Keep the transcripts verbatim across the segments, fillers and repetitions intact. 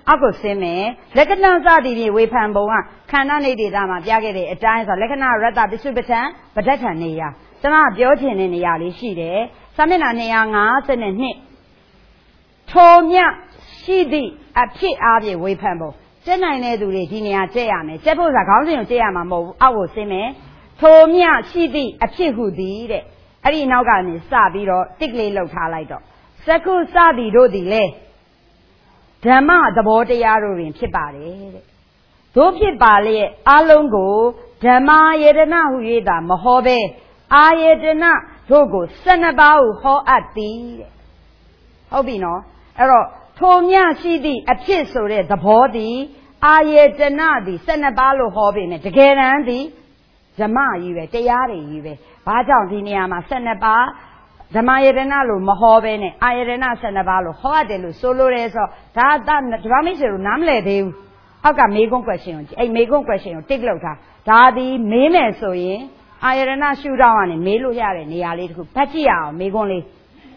အောက်ကိုဆင်းမယ်လက္ခဏာစသည်ဖြင့်ဝေဖန်ပုံကခန္ဓာနေဒေတာမှာပြခဲ့တဲ့အတိုင်းဆိုလက္ခဏာရတ္တပစ္စုပ္ပန်ပဋ္ဌာန်နေရာကျွန်မပြောချင်တဲ့နေရာလေးရှိတယ်စာမျက်နှာနှစ်ရာငါးสิบနှစ်ထိုမြရှိသည့်အဖြစ်အားဖြင့်ဝေဖန်ပုံကျက်နိုင်တဲ့သူတွေဒီနေရာကျက်ရမယ်ကျက်ဖို့ဆိုတာခေါင်းစဉ်ကိုကျက်ရမှာမဟုတ်ဘူးအောက်ကိုဆင်းမယ်ထိုမြရှိသည့်အဖြစ်ဟုသည်တဲ့အဲ့ဒီနောက်ကနေစပြီးတော့တစ်ကလေးလှုပ်ထားလိုက်တော့စက္ခုစသည်တို့သည်လေဓမ္မသဘောတရားတို့တွင်ဖြစ်ပါတယ်တဲ့တို့ဖြစ်ပါလျက်အလုံးကိုဓမ္မယေတနာဟု၍သာမဟောပဲအာယေတနာတို့ကို၁၂ပါးဟုဟောအပ်သည်တဲ့ဟုတ်ပြီနော်အဲ့တော့ထိုမြရှိသည့်အဖြစ်ဆိုတဲ့သဘောသည်အာယေတနာသည်၁၂ပါးလို့ဟောပေမဲ့တကယ်တမ်းသည်ဓမ္မကြီးပဲတရားတွေကြီးပဲဘာကြောင့်ဒီနေရာမှာ၁၂ပါးဓမ္မယေတနာလို့မဟောပဲနဲ့အာယေတနာ၁၂ပါးလို့ဟောရတယ်လို့ဆိုလိုတယ်ဆိုတော့ဒါကဓမ္မမိတ်ဆွေတို့နားမလည်သေးဘူးအောက်ကမေးခွန်း question ကိုအဲ့မေးခွန်း question ကိုတစ်လုပ်ထားဒါသည်မေးမယ်ဆိုရင်အာယေတနာရှုထောင့်ကနေမေးလို့ရတဲ့နေရာလေးတစ်ခုဖတ်ကြည့်ရအောင်မေးခွန်းလေး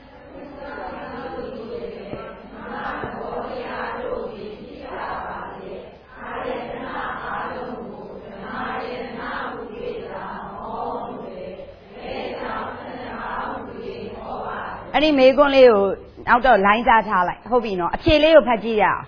အဲ့ဒီမေးခွန်းလေးကိုနောက်တော့လိုင်းစားထားလိုက်ဟုတ်ပြီနော်အဖြေလေးကိုဖတ်ကြည့်ရအောင်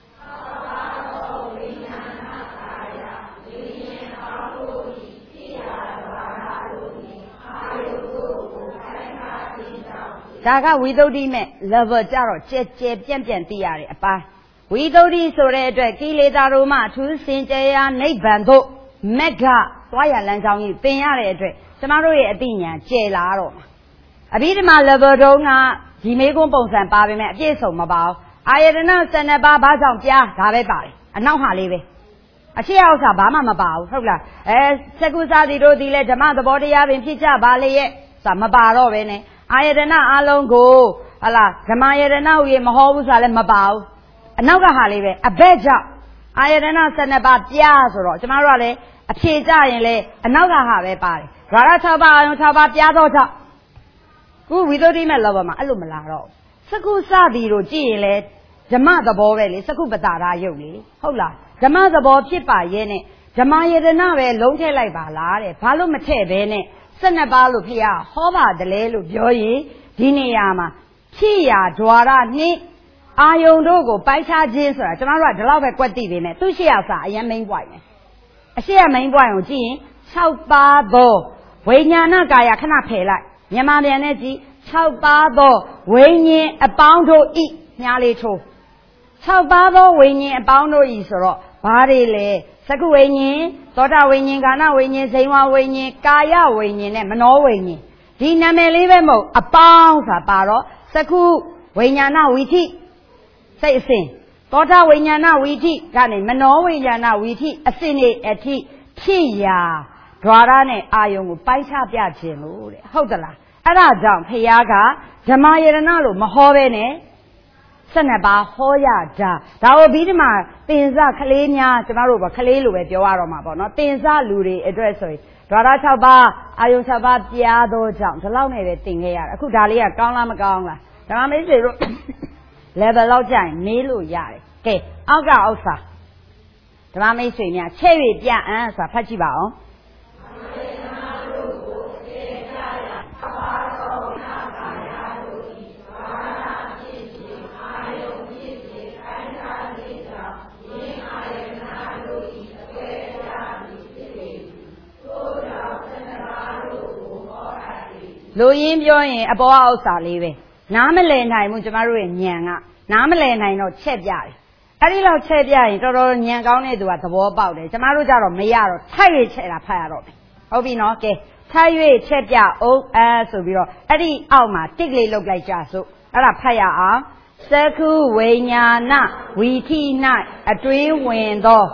ဒါကဝိသုဒ္ဓိမဲ့ level ကြတော့ကြဲကြဲပြန့်ပြန့်သိရတယ်အပိုင်းဝိသုဒ္ဓိဆိုတဲ့အတွက်ကိလေသာတို့မှအထူးစင်ကြယ်ရာနိဗ္ဗာန်သို့မက္ခသွားရလမ်းကြောင်းကြီးသင်ရတဲ့အတွက်ကျမတို့ရဲ့အသိဉာဏ်ကျယ်လာတော့မှာအဘိဓမ္မာ level တုန်းကဒီမေးခွန်းပုံစံပါပေမဲ့အပြည့်စုံမပါဘူးအာယတနာ၁၂ပါးဘာကြောင့်ပြားဒါပဲပါတယ်အနောက်ဟာလေးပဲအရှိအောက်စာဘာမှမပါဘူးဟုတ်လားအဲစက္ခုစသည်တို့ဒီလေဓမ္မသဘောတရားပင်ဖြစ်ကြပါလေရဲ့ဆိုတာမပါတော့ပဲနဲ့အာယတနာအလုံးကိုဟလာဓမ္မယတနာဟူ၍မဟောဘူးဆိုတာလည်းမပါဘူးအနောက်ကဟာလေးပဲအဘက်ကြောင့်အာယတနာ၁၂ပါးပြားဆိုတော့ကျမတို့ကလည်းအဖြေကြရင်လေအနောက်ကဟာပဲပါတယ်ဓာရ၆ပါးအာယုံ၆ပါးပြားတော့ကြောင့်ခုဝိသုဒ္ဓိမဲ့လောဘမှာအဲ့လိုမလာတော့စက္ခုစသည်တို့ကြည့်ရင်လေဓမ္မသဘောပဲလေစက္ခုပတာရယုတ်လေဟုတ်လားဓမ္မသဘောဖြစ်ပါရဲ့နဲ့ဓမ္မယတနာပဲလုံးထည့်လိုက်ပါလားတဲ့ဘာလို့မထည့်ဘဲနဲ့၁၂ပါးလို့ဖေရဟောပါတယ်လေလို့ပြောရင်ဒီနေရာမှာဖြစ်ရာဓွာရနှင့်အာယုံတို့ကိုပိုက်ခြားခြင်းဆိုတာကျမတို့ကဒီလောက်ပဲကွက်သိပေမဲ့သူရှိရစာအရင် main point ပဲအရှိရ main point ကိုကြည့်ရင်၆ပါးသောဝိညာဏကာယခဏဖယ်လိုက်မြန်မာပြန်နဲ့ကြည့်၆ပါးသောဝိညာဉ်အပေါင်းတို့ဤညားလေးထိုး၆ပါးသောဝိညာဉ်အပေါင်းတို့ဤဆိုတော့ဘာတွေလဲစက္ခုဝိညာဉ်သောတာဝိညာဉ်ကာဏဝိညာဉ်ဇိဝဝိညာဉ်ကာယဝိညာဉ်နဲ့မနောဝိညာဉ်ဒီနာမည်လေးပဲမဟုတ်အပေါင်းဆိုတာပါတော့စက္ခုဝိညာဏဝီထိစိတ်အစဉ်သောတာဝိညာဏဝီထိကနေမနောဝိညာဏဝီထိအစဉ်နေအထိဖြစ်ရာဓွာရနဲ့အာယုံကိုပိုက်ချပြခြင်းလို့တဲ့ဟုတ်သလားအဲ့ဒါကြောင့်ဖျားကဓမ္မယရဏလို့မဟောပဲနဲ့၁၂ပါးဟောရတာဒါကိုပြီးဒီမှာတင်စကလေးများကျမတို့ကကလေးလိုပဲပြောရတော့မှာပေါ့နော်တင်စလူတွေအတွက်ဆိုရင်ဓွာရ၆ပါးအာယုံ၆ပါးပြားသောကြောင့်ဒီလောက်နဲ့ပဲတင်ခဲ့ရတာအခုဒါလေးကကောင်းလားမကောင်းလားဓမ္မမိတ်ဆွေတို့ level လောက်ကြရင်မေးလို့ရတယ်ကဲအောက်ကဥစ္စာဓမ္မမိတ်ဆွေများချဲ့၍ပြအံ့ဆိုတာဖတ်ကြည့်ပါအောင်လူရင်းပြောရင်အပေါ်ဥစ္စာလေးပဲနားမလည်နိုင်ဘူးကျမတို့ရဲ့ဉာဏ်ကနားမလည်နိုင်တော့ချက်ပြတယ်အဲ့ဒီလောက်ချက်ပြရင်တော်တော်ဉာဏ်ကောင်းတဲ့သူကသဘောပေါက်တယ်ကျမတို့ကြတော့မရတော့ထိုက်ရချက်တာဖတ်ရတော့မယ်ဟုတ်ပြီနော်ကဲထိုက်ရချက်ပြအောင်အဲဆိုပြီးတော့အဲ့ဒီအောက်မှာတစ်ကလေးလုတ်လိုက်ကြစို့အဲ့ဒါဖတ်ရအောင်စက္ခုဝိညာဏဝီထိ၌အတွင်းဝင်သော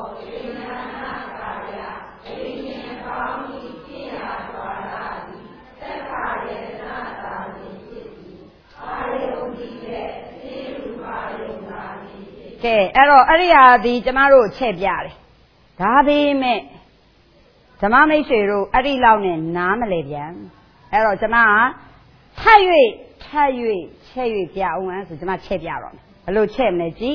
ကဲအဲ့တော့အဲ့ဒီဟာဒီကျမတို့ချက်ပြတယ်ဒါပေမဲ့ဓမ္မမိတ်ဆွေတို့အဲ့ဒီလောက်နဲ့နားမလဲပြန်အဲ့တော့ကျမကထပ်၍ထပ်၍ချက်၍ပြအောင်ဆိုကျမချက်ပြတော့မယ်ဘယ်လိုချက်မလဲကြည့်စ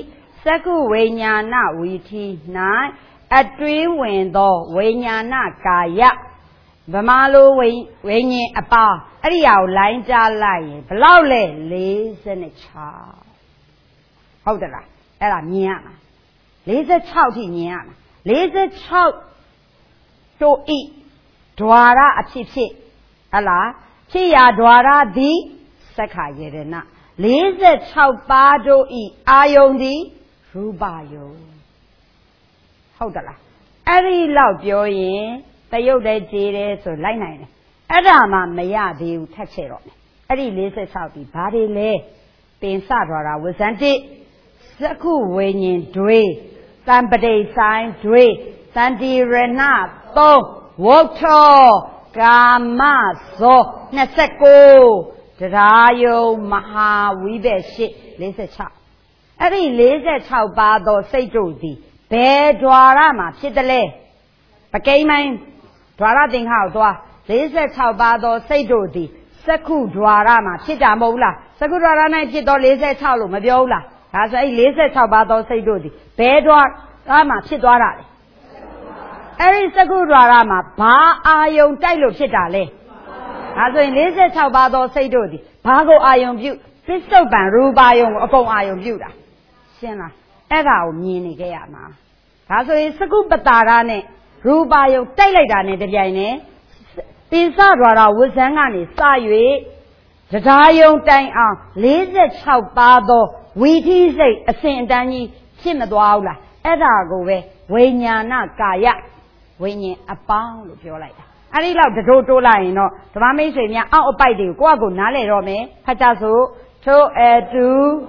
Saku Vinyana Viti Nine at Dream Window Vinyana Kaya Bamalo Vinny Apa Ariao Line Jalai Blowle Listen a child. How the la? Ella Miana. Laser child in Yana. Laser child to eat. Dwara a chip. Allah. Chia Dwara di Saka Yerena. Laser child bado e ayon di Rubayo. How the la? Every love your yin. The Yoda did so like nine. Adama Mayadi touch it on. Every laser child be body lay. Being Sadra was anti. Saku winning dwe, somebody sign dwe, Sandy Renato, Woto, Gama, so, Naseko, Drayo, Maha, Weebe shit, laser chow. Every laser chow bado say to thee, Bear Dwarama, Chitale. Bakayman, Dwara ding how dwa, laser chow bado say to thee, Saku Dwarama, Chitamola, Saku Dwarana, Chito laser chow, Maviola. As I laser Tabado say do the Bedwar Rama Chidwara. There is a good Rama, Ba Ayon Tailo Chitale. As I laser Tabado say do the Pago Ayon View, Pistol Ban Rubayon upon Ayon View. Sena, Eva Minigayama. As I is a good Batarane, Rubayo Tailane the Jane. Pisadra was hanging Sayue. The Dayon Tang are laser Chabado. We say a Saint Danny, Simadwala, Edago, Wanyana Kaya, Wany a pound of your life. I love the total line, no, the Mamma say, out by the Guago Nale Rome, Hatazo, to a two.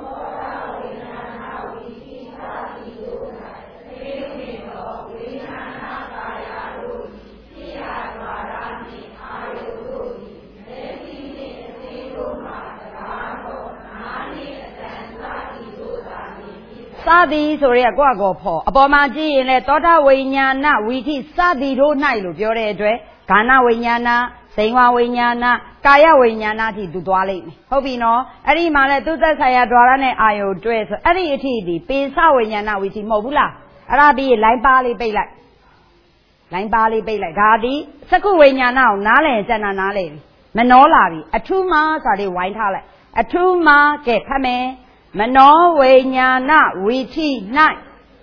Sadi, sorry, a guago po. Upon my G in a Tota Winyana, we teach Sadi do Nailu, your edre, Kana Winyana, Sengwa Winyana, Kaya Winyana, to Dwali. Hobino, Eri Mala to the Saya Dwarane Ayo dress, Eri Eti, Pisa Winyana with Mobula, Arabi, Line Bali Bay like Line Bali Bay like Gadi, Saku Winyana, Nale, Zana Nale, Manolari, a two ma, Sadi White Halley, a two ma, get Hame. Mano Wanyana, Witi night.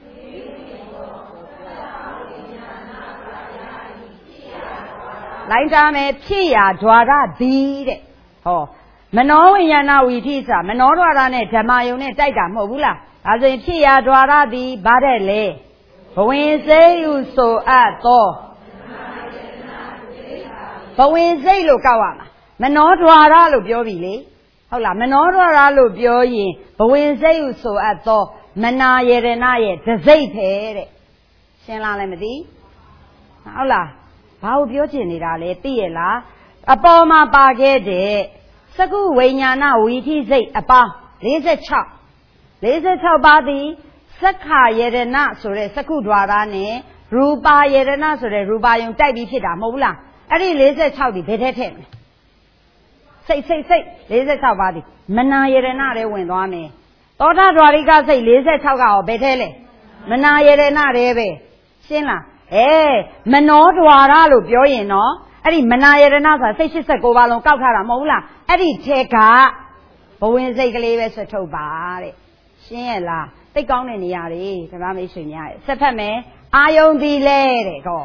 Like Dame Pia, Dwara did it. Oh, Mano Wanyana, Witisa, Manorane, Tamayone, Taika, Mobula, as in Pia, Dwara di Badele. But when you say you so at all, but when you say look out, Manodwara look your really. Hola, Menora lo bioyi, but when say you so at the Mena Yerenaye, the Zayte, Shenla Lemedy. Hola, how beauty rale, Tiela, upon my baggage, Saku Wanyana, we say apa, laser chop, laser chop body, Saka Yerena, so the Saku Dwarane, Ruba Yerena, so the Ruba Yung Tabi Pita, Mola, any laser chop, the better. Say, say, say, laser Tavadi. Mana Yerena went on me. Tota Dwariga say, laser Taga, Betele. Mana Yerena reve. Sina, eh, Menodwara lo Bioy, no? Eddie Mana Yerena, say she's a go along Kaukara Mola. Eddie Teka. But when they gave us a tobari. Shela, they gone in the yard, the Ramation yard. Sepame, I own the lady go.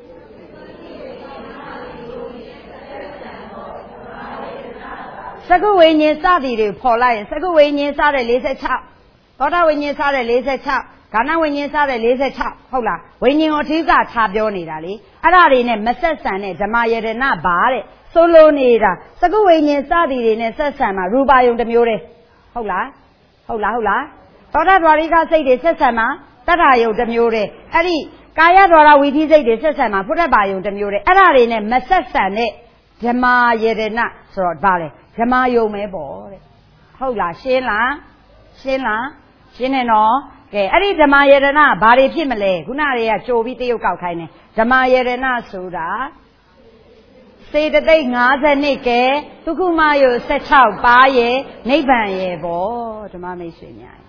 Sago when you study the polite, Sago when you study laser chap, Goda when you study laser chap, Gana when you study laser chap, Hola, when you tiga tap your needly, Arari ne Messan, the Maya de Nabare, Solo Nida, Sago when you study in a Sessama, Ruba on the Mure, Hola, Hola, Hola, Goda Rariga say the Sessama, that I owe the Mure, Eri, Kaya Dora we say the Sessama, put a bio the Mure, Arari ne Messan, the Maya de Nat, Sort Valley. Jamayo me boy. Hola, Shela, Shela, Shineno, okay, Eddie Jamayerena, Bari Pimele, Gunaria, Jovi Kaukane, Jamayerena Suda. Say the day Naza Nike, Tukumayo set out by ye, Naban ye, bo, Jamame Shinya.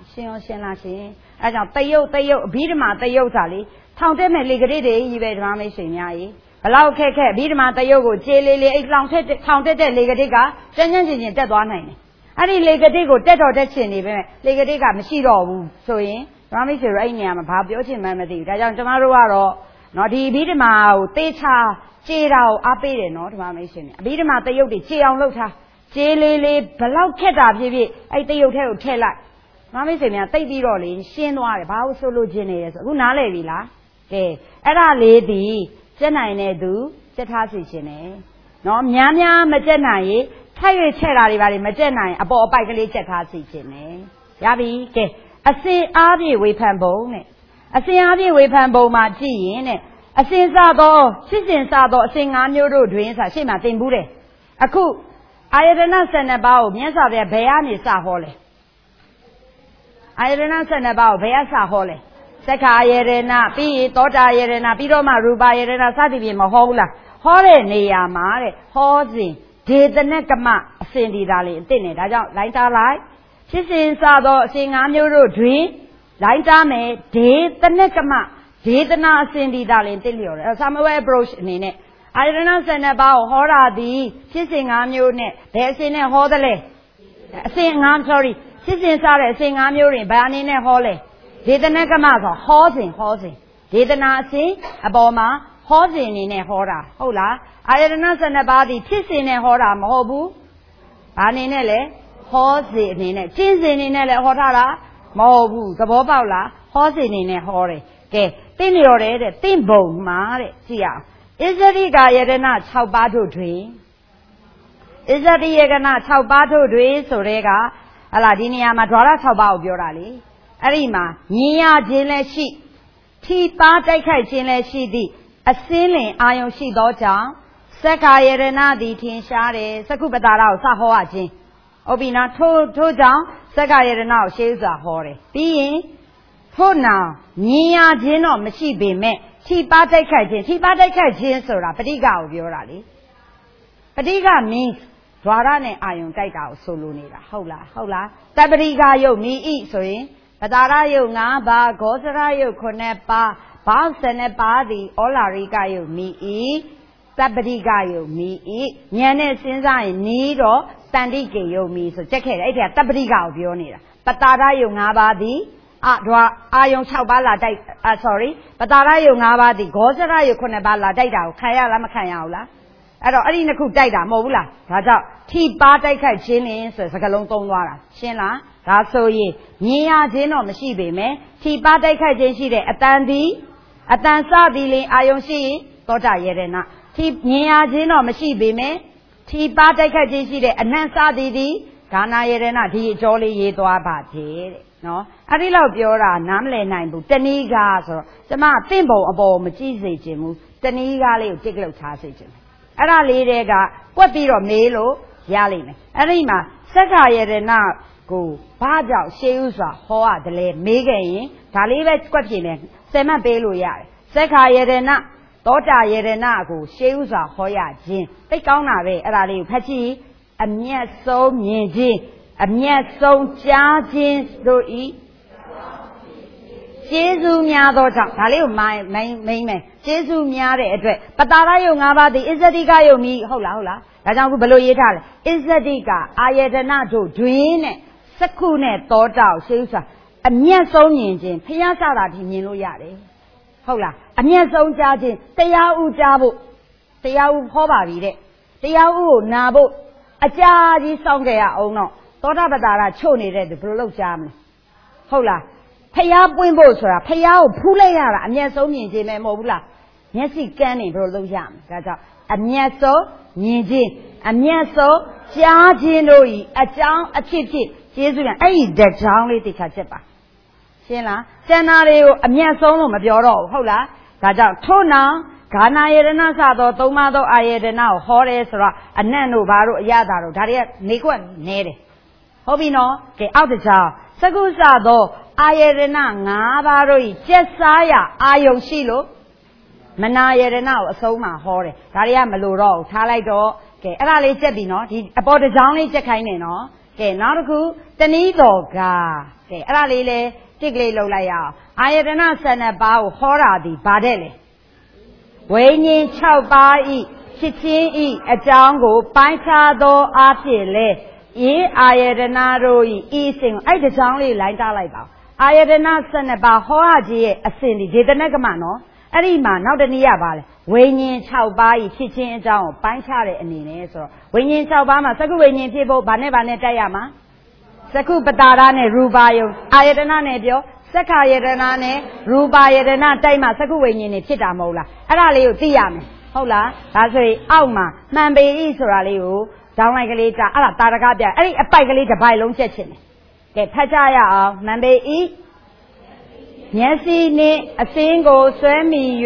ရှင်ရောရှင်လားရှင်အဲကြောင့်တယုတ်တယုတ်အဘိဓမ္မာတယုတ်စာလေးထောင်တက်မဲ့လေကလေးတွေကြီးပဲဓမ္မမိတ်ဆွေများကြီးဘလောက်ခက်ခက်အဘိဓမ္မာတယုတ်ကိုခြေလေးလေးအိတ်လောင်ထက်ထောင်တက်တဲ့လေကလေးကကျန်းကျန်းကျင်ကျင်တက်သွားနိုင်တယ်အဲ့ဒီလေကလေးကိုတက်တော်တက်ချင်နေပဲလေကလေးကမရှိတော့ဘူးဆိုရင်ဓမ္မမိတ်ဆွေတို့အဲ့နေရာမှာဘာပြောချင်မှန်းမသိဘူးဒါကြောင့်ကျမတို့ကတော့နော်ဒီအဘိဓမ္မာကိုသေချာခြေတာကိုအားပေးတယ်နော်ဓမ္မမိတ်ဆွေနဲ့အဘိဓမ္မာတယုတ်တွေခြေအောင်လုပ်ထားခြေလေးလေးဘလောက်ခက်တာဖြစ်ဖြစ်အဲ့တယုတ်ထဲကိုထည့်လိုက်ဓမ္မမိတ်ဆွေများတိတ်ပြီးတော့လေရှင်းသွားတယ်ဘာလို့ဆိုလို့ခြင်းနေလဲဆိုအခုနားလည်ပြီလားကဲအဲ့ဒါလေးဒီကျက်နိုင်တဲ့သူကျက်ထားစီခြင်းတယ်နော်များများမကျက်နိုင်ရင်ထိုက်ရချက်တာတွေပါလေမကျက်နိုင်အပေါ်အပိုက်ကလေးကျက်ထားစီခြင်းတယ်ရပြီကဲအစင်အားဖြင့်ဝေဖန်ပုံနဲ့အစင်အားဖြင့်ဝေဖန်ပုံမှာကြည့်ရင်တဲ့အစင်စသောရှစ်စင်စသောအစင်၅မျိုးတို့တွင်ဆိုရှေ့မှာသင်ဘူးတယ်အခုအာယတနာဆယ်နှစ်ပါးကိုမြတ်စွာဘုရားဘယ်ကနေစဟောလဲအာယတနာဆယ်နှစ်ပါးကိုဘယ်ကစဟောလဲသက္ခာယတနာပြီးရင်သောတာယတနာပြီးတော့မှရူပယတနာစသဖြင့်မဟောဘူးလားဟောတဲ့နေရာမှာတဲ့ဟောစဉ်ဒေသနကမအစဉ်ဒီတာလေးအစ်နဲ့ဒါကြောင့်လိုင်းသားလိုက်ဖြစ်စဉ်စသောအစဉ်၅မျိုးတို့တွင်လိုင်းသားမယ်ဒေသနကမဒေသနာအစဉ်ဒီတာလေးသိလျော်တယ် Samuel approach အနေနဲ့အာယတနာဆယ်နှစ်ပါးကိုဟောတာဒီဖြစ်စဉ်၅မျိုးနဲ့ဘယ်အစဉ်နဲ့ဟောသလဲအစဉ်၅ sorry ဖြစ်စဉ်စတဲ့အစဉ်၅မျိုးတွင်ဘယ်အနေနဲ့ဟောလဲဒေသနာကမဆိုဟောစဉ်ဟောစဉ်ဒေသနာအစဉ်အပေါ်မှာဟောစဉ်အနေနဲ့ဟောတာဟုတ်လားအာယတနာဆယ်နှစ်ပါးဒီဖြစ်စဉ်နဲ့ဟောတာမဟုတ်ဘူးဘာအနေနဲ့လဲဟောစဉ်အနေနဲ့ကျင့်စဉ်အနေနဲ့လည်းဟောထားတာမဟုတ်ဘူးသဘောပေါက်လားဟောစဉ်အနေနဲ့ဟောတယ်ကဲသိလျော်တယ်တဲ့သိဘုံမှာတဲ့ကြည့်အောင်ဣဇရိကာယတနာ၆ပါးတို့တွင်ဣဇရိယကနာ၆ပါးတို့တွင်ဆိုတဲ့ကဟလာဒီနေရာမှာဓဝရ၆ပါးကိုပြောတာလေအဲ့ဒီမှာမြင်ရခြင်းလည်းရှိထိပါတိုက်ခိုက်ခြင်းလည်းရှိသည့်အစင်းလင်အာယုံရှိသောကြောင့်သက္ကာယတနာသည်ထင်ရှားတယ်သက္ကုပတာရကိုစဟောရခြင်းဟုတ်ပြီနော်ထို့ထို့ကြောင့်သက္ကာယတနာကိုရှေးဥစွာဟောတယ်ပြီးရင်ထို့နောင်မြင်ရခြင်းတော့မရှိပေမဲ့ထိပါတိုက်ခိုက်ခြင်းထိပါတိုက်ခိုက်ခြင်းဆိုတာပဋိက္ခကိုပြောတာလေပဋိက္ခ means ဓဝရနဲ့အာယုံတိုက်တာကိုဆိုလိုနေတာဟုတ်လားဟုတ်လားတပ္ပရိကယုတ်မိဣဆိုရင်ပတာရယုတ်၅ပါးဂောဇရယုတ်ခုနှစ်ပါးဘောက်ဆယ်နှစ်ပါးသည်ဩလာရိကယုတ်မိဣတပ္ပရိကယုတ်မိဣဉာဏ်နဲ့စဉ်းစားရင်နီးတော့တန်တိကေယုတ်မိဆိုကြက်ခဲ့တယ်အဲ့ဒီကတပ္ပရိကကိုပြောနေတာပတာရယုတ်၅ပါးသည်အာဓဝအာယုံ၆ပါးလာတိုက်အာ sorry ပတာရယုတ်၅ပါးသည်ဂောဇရယုတ်ခုနှစ်ပါးလာတိုက်တာကိုခံရလားမခံရဘူးလားအဲ့တော့အဲ့ဒီနှစ်ခုတိုက်တာမဟုတ်ဘူးလားဒါကြောင့်ထိပါတိုက်ခိုက်ခြင်းလင်းဆိုစကားလုံးသုံးသွားတာရှင်းလားဒါဆိုရင်မြင်ရခြင်းတော့မရှိပေမဲ့ထိပါတိုက်ခိုက်ခြင်းရှိတဲ့အတန်သည်အတန်စသည်လင်အာယုံရှိသောတာယတနာထိမြင်ရခြင်းတော့မရှိပေမဲ့ထိပါတိုက်ခိုက်ခြင်းရှိတဲ့အနံ့စသည်သည်ဒါနာယတနာဒီအကျော်လေးရေးသွားပါသေးတဲ့နော်အဲ့ဒီလောက်ပြောတာနားမလည်နိုင်ဘူးတဏီကားဆိုတော့ကျမသင့်ပုံအပေါ်မကြည့်စေချင်ဘူးတဏီကားလေးကိုတစ်ကလုတ်ထားစေချင်တယ်အဲ့ဒါလေးတွေကကွက်ပြီးတော့မေးလို့ရလိမ့်မယ်အဲ့ဒီမှာသက္ခာယတနာကိုဘာကြောင့်ရှေးဥစွာဟောရတယ်လဲမေးခဲ့ရင်ဒါလေးပဲကွက်ပြင်းတယ်ဆယ်မှတ်ပေးလို့ရတယ်သက္ခာယတနာသောတာယတနာကိုရှေးဥစွာဟောရခြင်းသိကောင်းတာပဲအဲ့ဒါလေးကိုဖတ်ကြည့်အမျက်ဆုံးမြင်ခြင်းအမျက်ဆုံးကြားခြင်းတို့ဤကျေးဇူးများသောကြောင့်ဒါလေးကိုမိုင်းမိန်မိန်မယ်ကျေးဇူးများတဲ့အတွက်ပတာရယုတ်၅ပါးသည်ဣဇတိကယုတ်မိဟုတ်လားဟုတ်လားဒါကြောင့်အခုဘယ်လိုရေးထားလဲဣဇတိကအာယတနာတို့တွင်နဲ့စက္ခုနဲ့သောတာကိုရှေးဥစွာအမျက်ဆုံးမြင်ခြင်းဖျားစတာဒီမြင်လို့ရတယ်ဟုတ်လားအမျက်ဆုံးကြားခြင်းတရားဥကြားဖို့တရားဥဟောပါပြီတဲ့တရားဥကိုနာဖို့အကြာကြီးစောင့်ကြရအောင်တော့သောတာပတာရချို့နေတဲ့သူဘယ်လိုလုပ်ကြမလဲဟုတ်လားဖျားပွင့်ဖို့ဆိုတာဖျားကိုဖူးလိုက်ရတာအမျက်ဆုံးမြင်ခြင်းပဲမဟုတ်ဘူးလားမျက်စိကန်းနေဘယ်လိုလုပ်ရမလဲဒါကြောင့်အမျက်ဆုံးမြင်ခြင်းအမျက်ဆုံးကြားခြင်းတို့ဤအကြောင်းအဖြစ်ဖြစ်ကျေးဇူးကအဲ့ဒီတကြောင်းလေးသိချာချက်ပါရှင်းလားကျန်တာတွေကိုအမျက်ဆုံးလို့မပြောတော့ဘူးဟုတ်လားဒါကြောင့်ထို့နောက်ဂါနာယတနာစသောသုံးပါးသောအာယတနာကိုဟောတယ်ဆိုတော့အနံ့တို့ဘာတို့အရသာတို့ဒါတွေကနေကွက်နေတယ်ဟုတ်ပြီနော်ကဲအောက်တကြောင်စကုစသောအာယတနာ၅ပါးတို့ဤကျက်စားရအာယုံရှိလို့မနာယတနာကိုအဆုံးမှာဟောတယ်ဒါတွေကမလို့တော့ဘူးထားလိုက်တော့ကဲအဲ့ဒါလေးချက်ပြီနော်ဒီအပေါ်တကြောင်လေးချက်ခိုင်းနေနော်ကကဲနောက်တစ်ခုတနည်းတော်ကကဲအဲ့ဒါလေးလေကြည့်ကလေးလုပ်လိုက်ရအောင်အာယတနာဆယ်နှစ်ပါးကိုဟောတာဒီဗါတဲ့လေဝိညာဉ်၆ပါးဤဖြစ်ချင်းဤအကြောင်းကိုပိုင်းခြားသောအားဖြင့်လေယင်းအာယတနာတို့ဤဤစဉ်အဲ့ဒီကြောင်းလေးလိုင်းတားလိုက်ပါအာယတနာဆယ်နှစ်ပါးဟောရခြင်းရဲ့အစဉ်ဒီဒေသနကမနော်အဲ့ဒီမှာနောက်တနည်းရပါလေဝိညာဉ်၆ပါးဤဖြစ်ချင်းအကြောင်းကိုပိုင်းခြားတဲ့အနေနဲ့ဆိုတော့ဝိညာဉ်၆ပါးမှာသက္ကုဝိညာဉ်ဖြစ်ဖို့ဗာနဲ့ဗာနဲ့တိုက်ရမှာသက္ကုပတာရနဲ့ရူပါယုံအာယတနာနဲ့ပြောသက္ခာယတနာနဲ့ရူပါယတနာတိုက်မှာသက္ကုဝိညာဉ်နေဖြစ်တာမဟုတ်လားအဲ့ဒါလေးကိုသိရမယ်ဟုတ်လားဒါဆိုရင်အောက်မှာမှန်ပေဤဆိုတာလေးကိုဒေါင်းလိုက်ကလေးကြအဲ့ဒါတာရကပြအဲ့ဒီအပိုက်ကလေးတစ်ပိုက်လုံးချက်ချင်တယ်ကဲဖတ်ကြရအောင်မှန်ပေဤမျက်စိနှင့်အစင်းကိုဆွဲမိ၍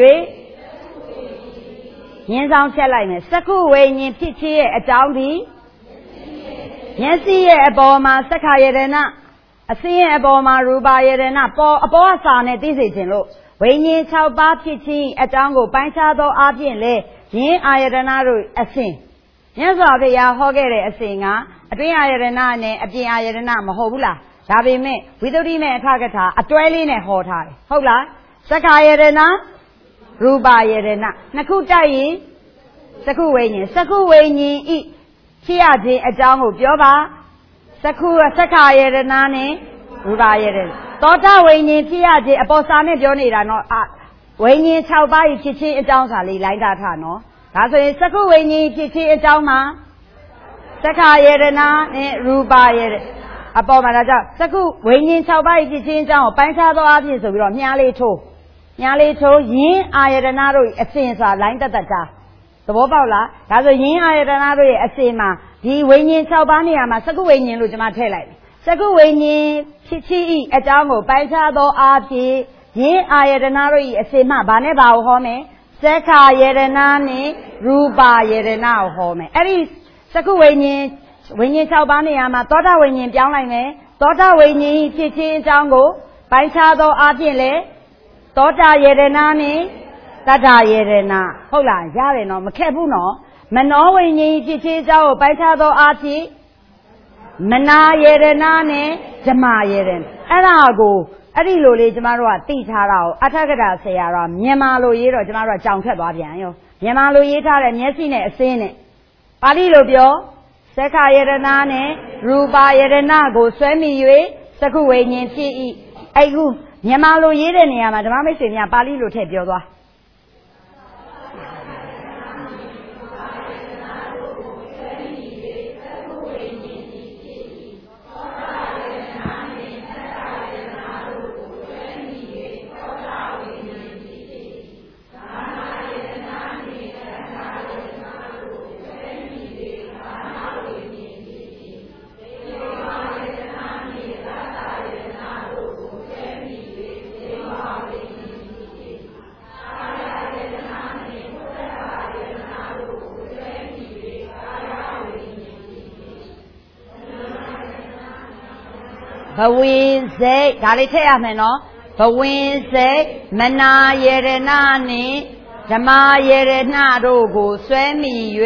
ဉာဏ်ဆောင်ချက်လိုက်မယ်သက္ကုဝိညာဉ်ဖြစ်ခြင်းရဲ့အကြောင်းဒီမျက်စိရဲ့အပေါ်မှာသက္ခာယတနာအစင်းရဲ့အပေါ်မှာရူပါယတနာပေါ်အပေါ်အစာနဲ့သိစေခြင်းလို့ဝိညာဉ်၆ပါးဖြစ်ခြင်းအကြောင်းကိုပိုင်းခြားသောအားဖြင့်လေယင်းအာယတနာတို့အစင်းမြတ်စွာဘုရားဟောခဲ့တဲ့အစဉ်ကအတွင်းအာယတနာနဲ့အပြင်အာယတနာမဟုတ်ဘူးလားဒါပေမဲ့ဝိသုဒ္ဓိမဲ့အထကထာအတွဲလေးနဲ့ဟောထားတယ်ဟုတ်လားသက္ခာယတနာရူပါယတနာနှစ်ခုတိုက်ရင်သက္ကုဝိညာဉ်သက္ကုဝိညာဉ်ဤဖြစ်ရခြင်းအကြောင်းကိုပြောပါသက္ကုသက္ခာယတနာနဲ့ရူပါယတနာသောတာဝိညာဉ်ဖြစ်ရခြင်းအပေါ်စာနဲ့ပြောနေတာနော်အဝိညာဉ်၆ပါးဤဖြစ်ခြင်းအကြောင်းစာလေးလိုင်းတာထားနော်ဒါဆိုရင်သက္ကုဝိညာဉ်ဖြစ်ခြင်းအကြောင်းမှာသက္ခာယတနာနဲ့ရူပါယတနာအပေါ်မှာဒါကြောင့်သက္ကုဝိညာဉ်၆ပါးဤဖြစ်ခြင်းအကြောင်းကိုပိုင်းခြားသောအဖြစ်ဆိုပြီးတော့မြားလေးထိုးမြားလေးထိုးယင်းအာယတနာတို့အစဉ်စာလိုင်းတတ်တတ်တာသဘောပေါက်လားဒါဆိုယင်းအာယတနာတို့ရဲ့အစဉ်မှာဒီဝိညာဉ်၆ပါးနေရာမှာသက္ကုဝိညာဉ်လို့ကျွန်မထည့်လိုက်သက္ကုဝိညာဉ်ဖြစ်ခြင်းဤအကြောင်းကိုပိုင်းခြားသောအဖြစ်ယင်းအာယတနာတို့ဤအစဉ်မှာဗာနဲ့ဗာကိုဟောမယ်သက္ခာယတနာနဲ့ရူပါယတနာကိုဟောမယ်အဲ့ဒီသက္ကုဝိညာဉ်ဝိညာဉ်၆ပါးနေရာမှာသောတာဝိညာဉ်ပြောင်းလိုက်မယ်သောတာဝိညာဉ်ဖြစ်ခြင်းအကြောင်းကိုပိုင်းခြားသောအဖြစ်လေသောတာယတနာနဲ့တတ္ထာယတနာဟုတ်လားရတယ်နော်မခက်ဘူးနော်မနောဝိညာဉ်ဖြစ်ခြင်းအကြောင်းကိုပိုင်းခြားသောအဖြစ်မနာယတနာနဲ့ဓမ္မယတနာအဲ့ဒါကိုအဲ့ဒီလိုလေးကျမတို့ကသိထားတာကိုအထက်ကထာဆရာတော်မြန်မာလိုရေးတော့ကျမတို့ကကြောင်ခက်သွားပြန်ရောမြန်မာလိုရေးထားတဲ့မျက်စိနဲ့အစင်းနဲ့ပါဠိလိုပြောသက္ခာယတနာနဲ့ရူပါယတနာကိုဆွဲမိ၍သက္ကုဝိညာဉ်ဖြစ်၏အဲ့ခုမြန်မာလိုရေးတဲ့နေရာမှာဓမ္မမိတ်ဆွေများပါဠိလိုထည့်ပြောသွားဘဝင်စိတ်ဒါလေးထည့်ရမယ်နော်ဘဝင်စိတ်မနာယရဏနှင့်ဓမ္မယရဏတို့ကိုဆွဲမိ၍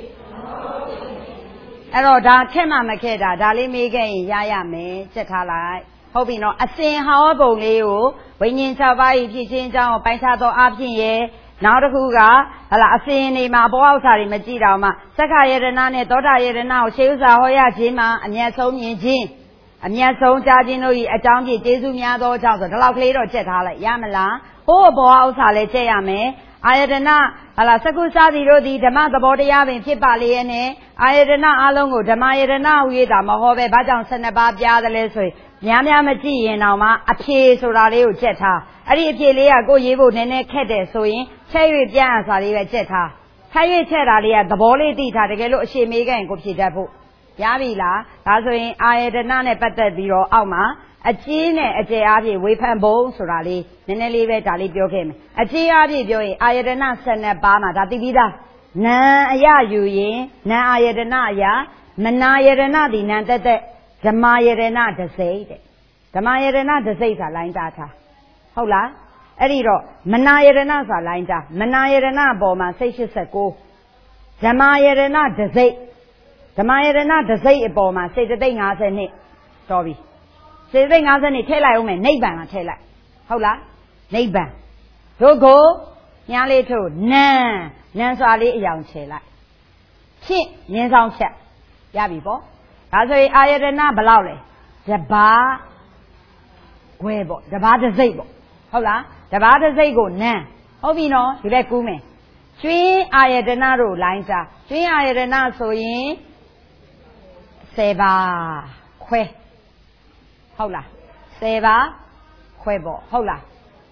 အဲ့တော့ဒါခက်မှမခက်တာဒါလေးမေးခဲ့ရင်ရရမယ်စက်ထားလိုက်ဟုတ်ပြီနော်အစဉ်ဟောပုံလေးကိုဝိညာဉ်၆ပါးဖြစ်ခြင်းအကြောင်းကိုပိုင်းခြားသောအဖြစ်ရဲ့နောက်တစ်ခုကဟလာအစဉ်နေမှာဘောအောက်စာတွေမကြည့်တော့မှသက္ခာယတနာနဲ့သောတာယတနာကိုရှေးဥစွာဟောရခြင်းမှာအမျက်ဆုံးမြင်ခြင်းအမျက်ဆုံးကြားခြင်းတို့၏အကြောင်းဖြင့်ကျေးဇူးများသောကြောင့်ဆိုဒီလောက်ကလေးတော့ချက်ထားလိုက်ရမလားဟိုးဘောအောက်စာလည်းချက်ရမယ်အာယတနာဟလာသကုစာတိတို့သည်ဓမ္မသဘောတရားပင်ဖြစ်ပါလေရဲ့နဲ့အာယတနာအလုံးကိုဓမ္မယတနာဟူ၍တာမဟောပဲဘာကြောင့်ဆယ်နှစ်ပါးပြားတယ်လဲဆိုရင်များများမကြည့်ရင်တော့မှအဖြေဆိုတာလေးကိုချက်ထားအဲ့ဒီအဖြေလေးကကိုရေးဖို့နည်းနည်းခက်တယ်ဆိုရင်ချက်၍ပြန်အစာလေးပဲချက်ထားချက်၍ချက်တာလေးကသဘောလေးသိထားတကယ်လို့အရှိမေးခဲ့ရင်ကိုဖြေတတ်ဖို့ရပြီလားဒါဆိုရင်အာယတနာနဲ့ပတ်သက်ပြီးတော့အောက်မှာအကြီးနဲ့အကျယ်အားဖြင့်ဝေဖန်ပုံဆိုတာလေးနည်းနည်းလေးပဲဒါလေးပြောခဲ့မယ်အကြီးအားဖြင့်ပြောရင်အာယတနာဆယ်နှစ်ပါးမှာဒါသိပြီးသားနာအယယူရင်နာအာယတနာအယမနာယတနာဒီနာတက်တက်ဓမ္မယတနာတစိမ့်တဲ့ဓမ္မယတနာတစိမ့်ဆိုတာလိုင်းတာထားဟုတ်လားအဲ့ဒီတော့မနာယတနာဆိုတာလိုင်းတာမနာယတနာအပေါ်မှာစိတ်၈၉ဓမ္မယတနာတစိမ့်ဓမ္မယရဏတစိတ်အပေါ်မှာစေတသိက်၅၀နှစ်တော်ပြီစေတသိက်၅၀နှစ်ထည့်လိုက်အောင်မယ်နိဗ္ဗာန်ကထည့်လိုက်ဟုတ်လားနိဗ္ဗာန်တို့ကိုညားလေးထို့နန်းနန်းစွာလေးအယောင်ချေလိုက်ဖြစ်ငင်းဆောင်ဖြတ်ရပြီပေါ့ဒါဆိုရင်အာယတနာဘယ်လောက်လဲတပါးခွဲပေါ့တပါးတစ်စိတ်ပေါ့ဟုတ်လားတပါးတစ်စိတ်ကိုနန်းဟုတ်ပြီနော်ဒီဘက်ကူးမယ်ကျွင်းအာယတနာတို့လိုင်းစားကျွင်းအာယတနာဆိုရင်ဆယ်ပါးခွဲဟုတ်လားဆယ်ပါးခွဲပေါ့ဟုတ်လား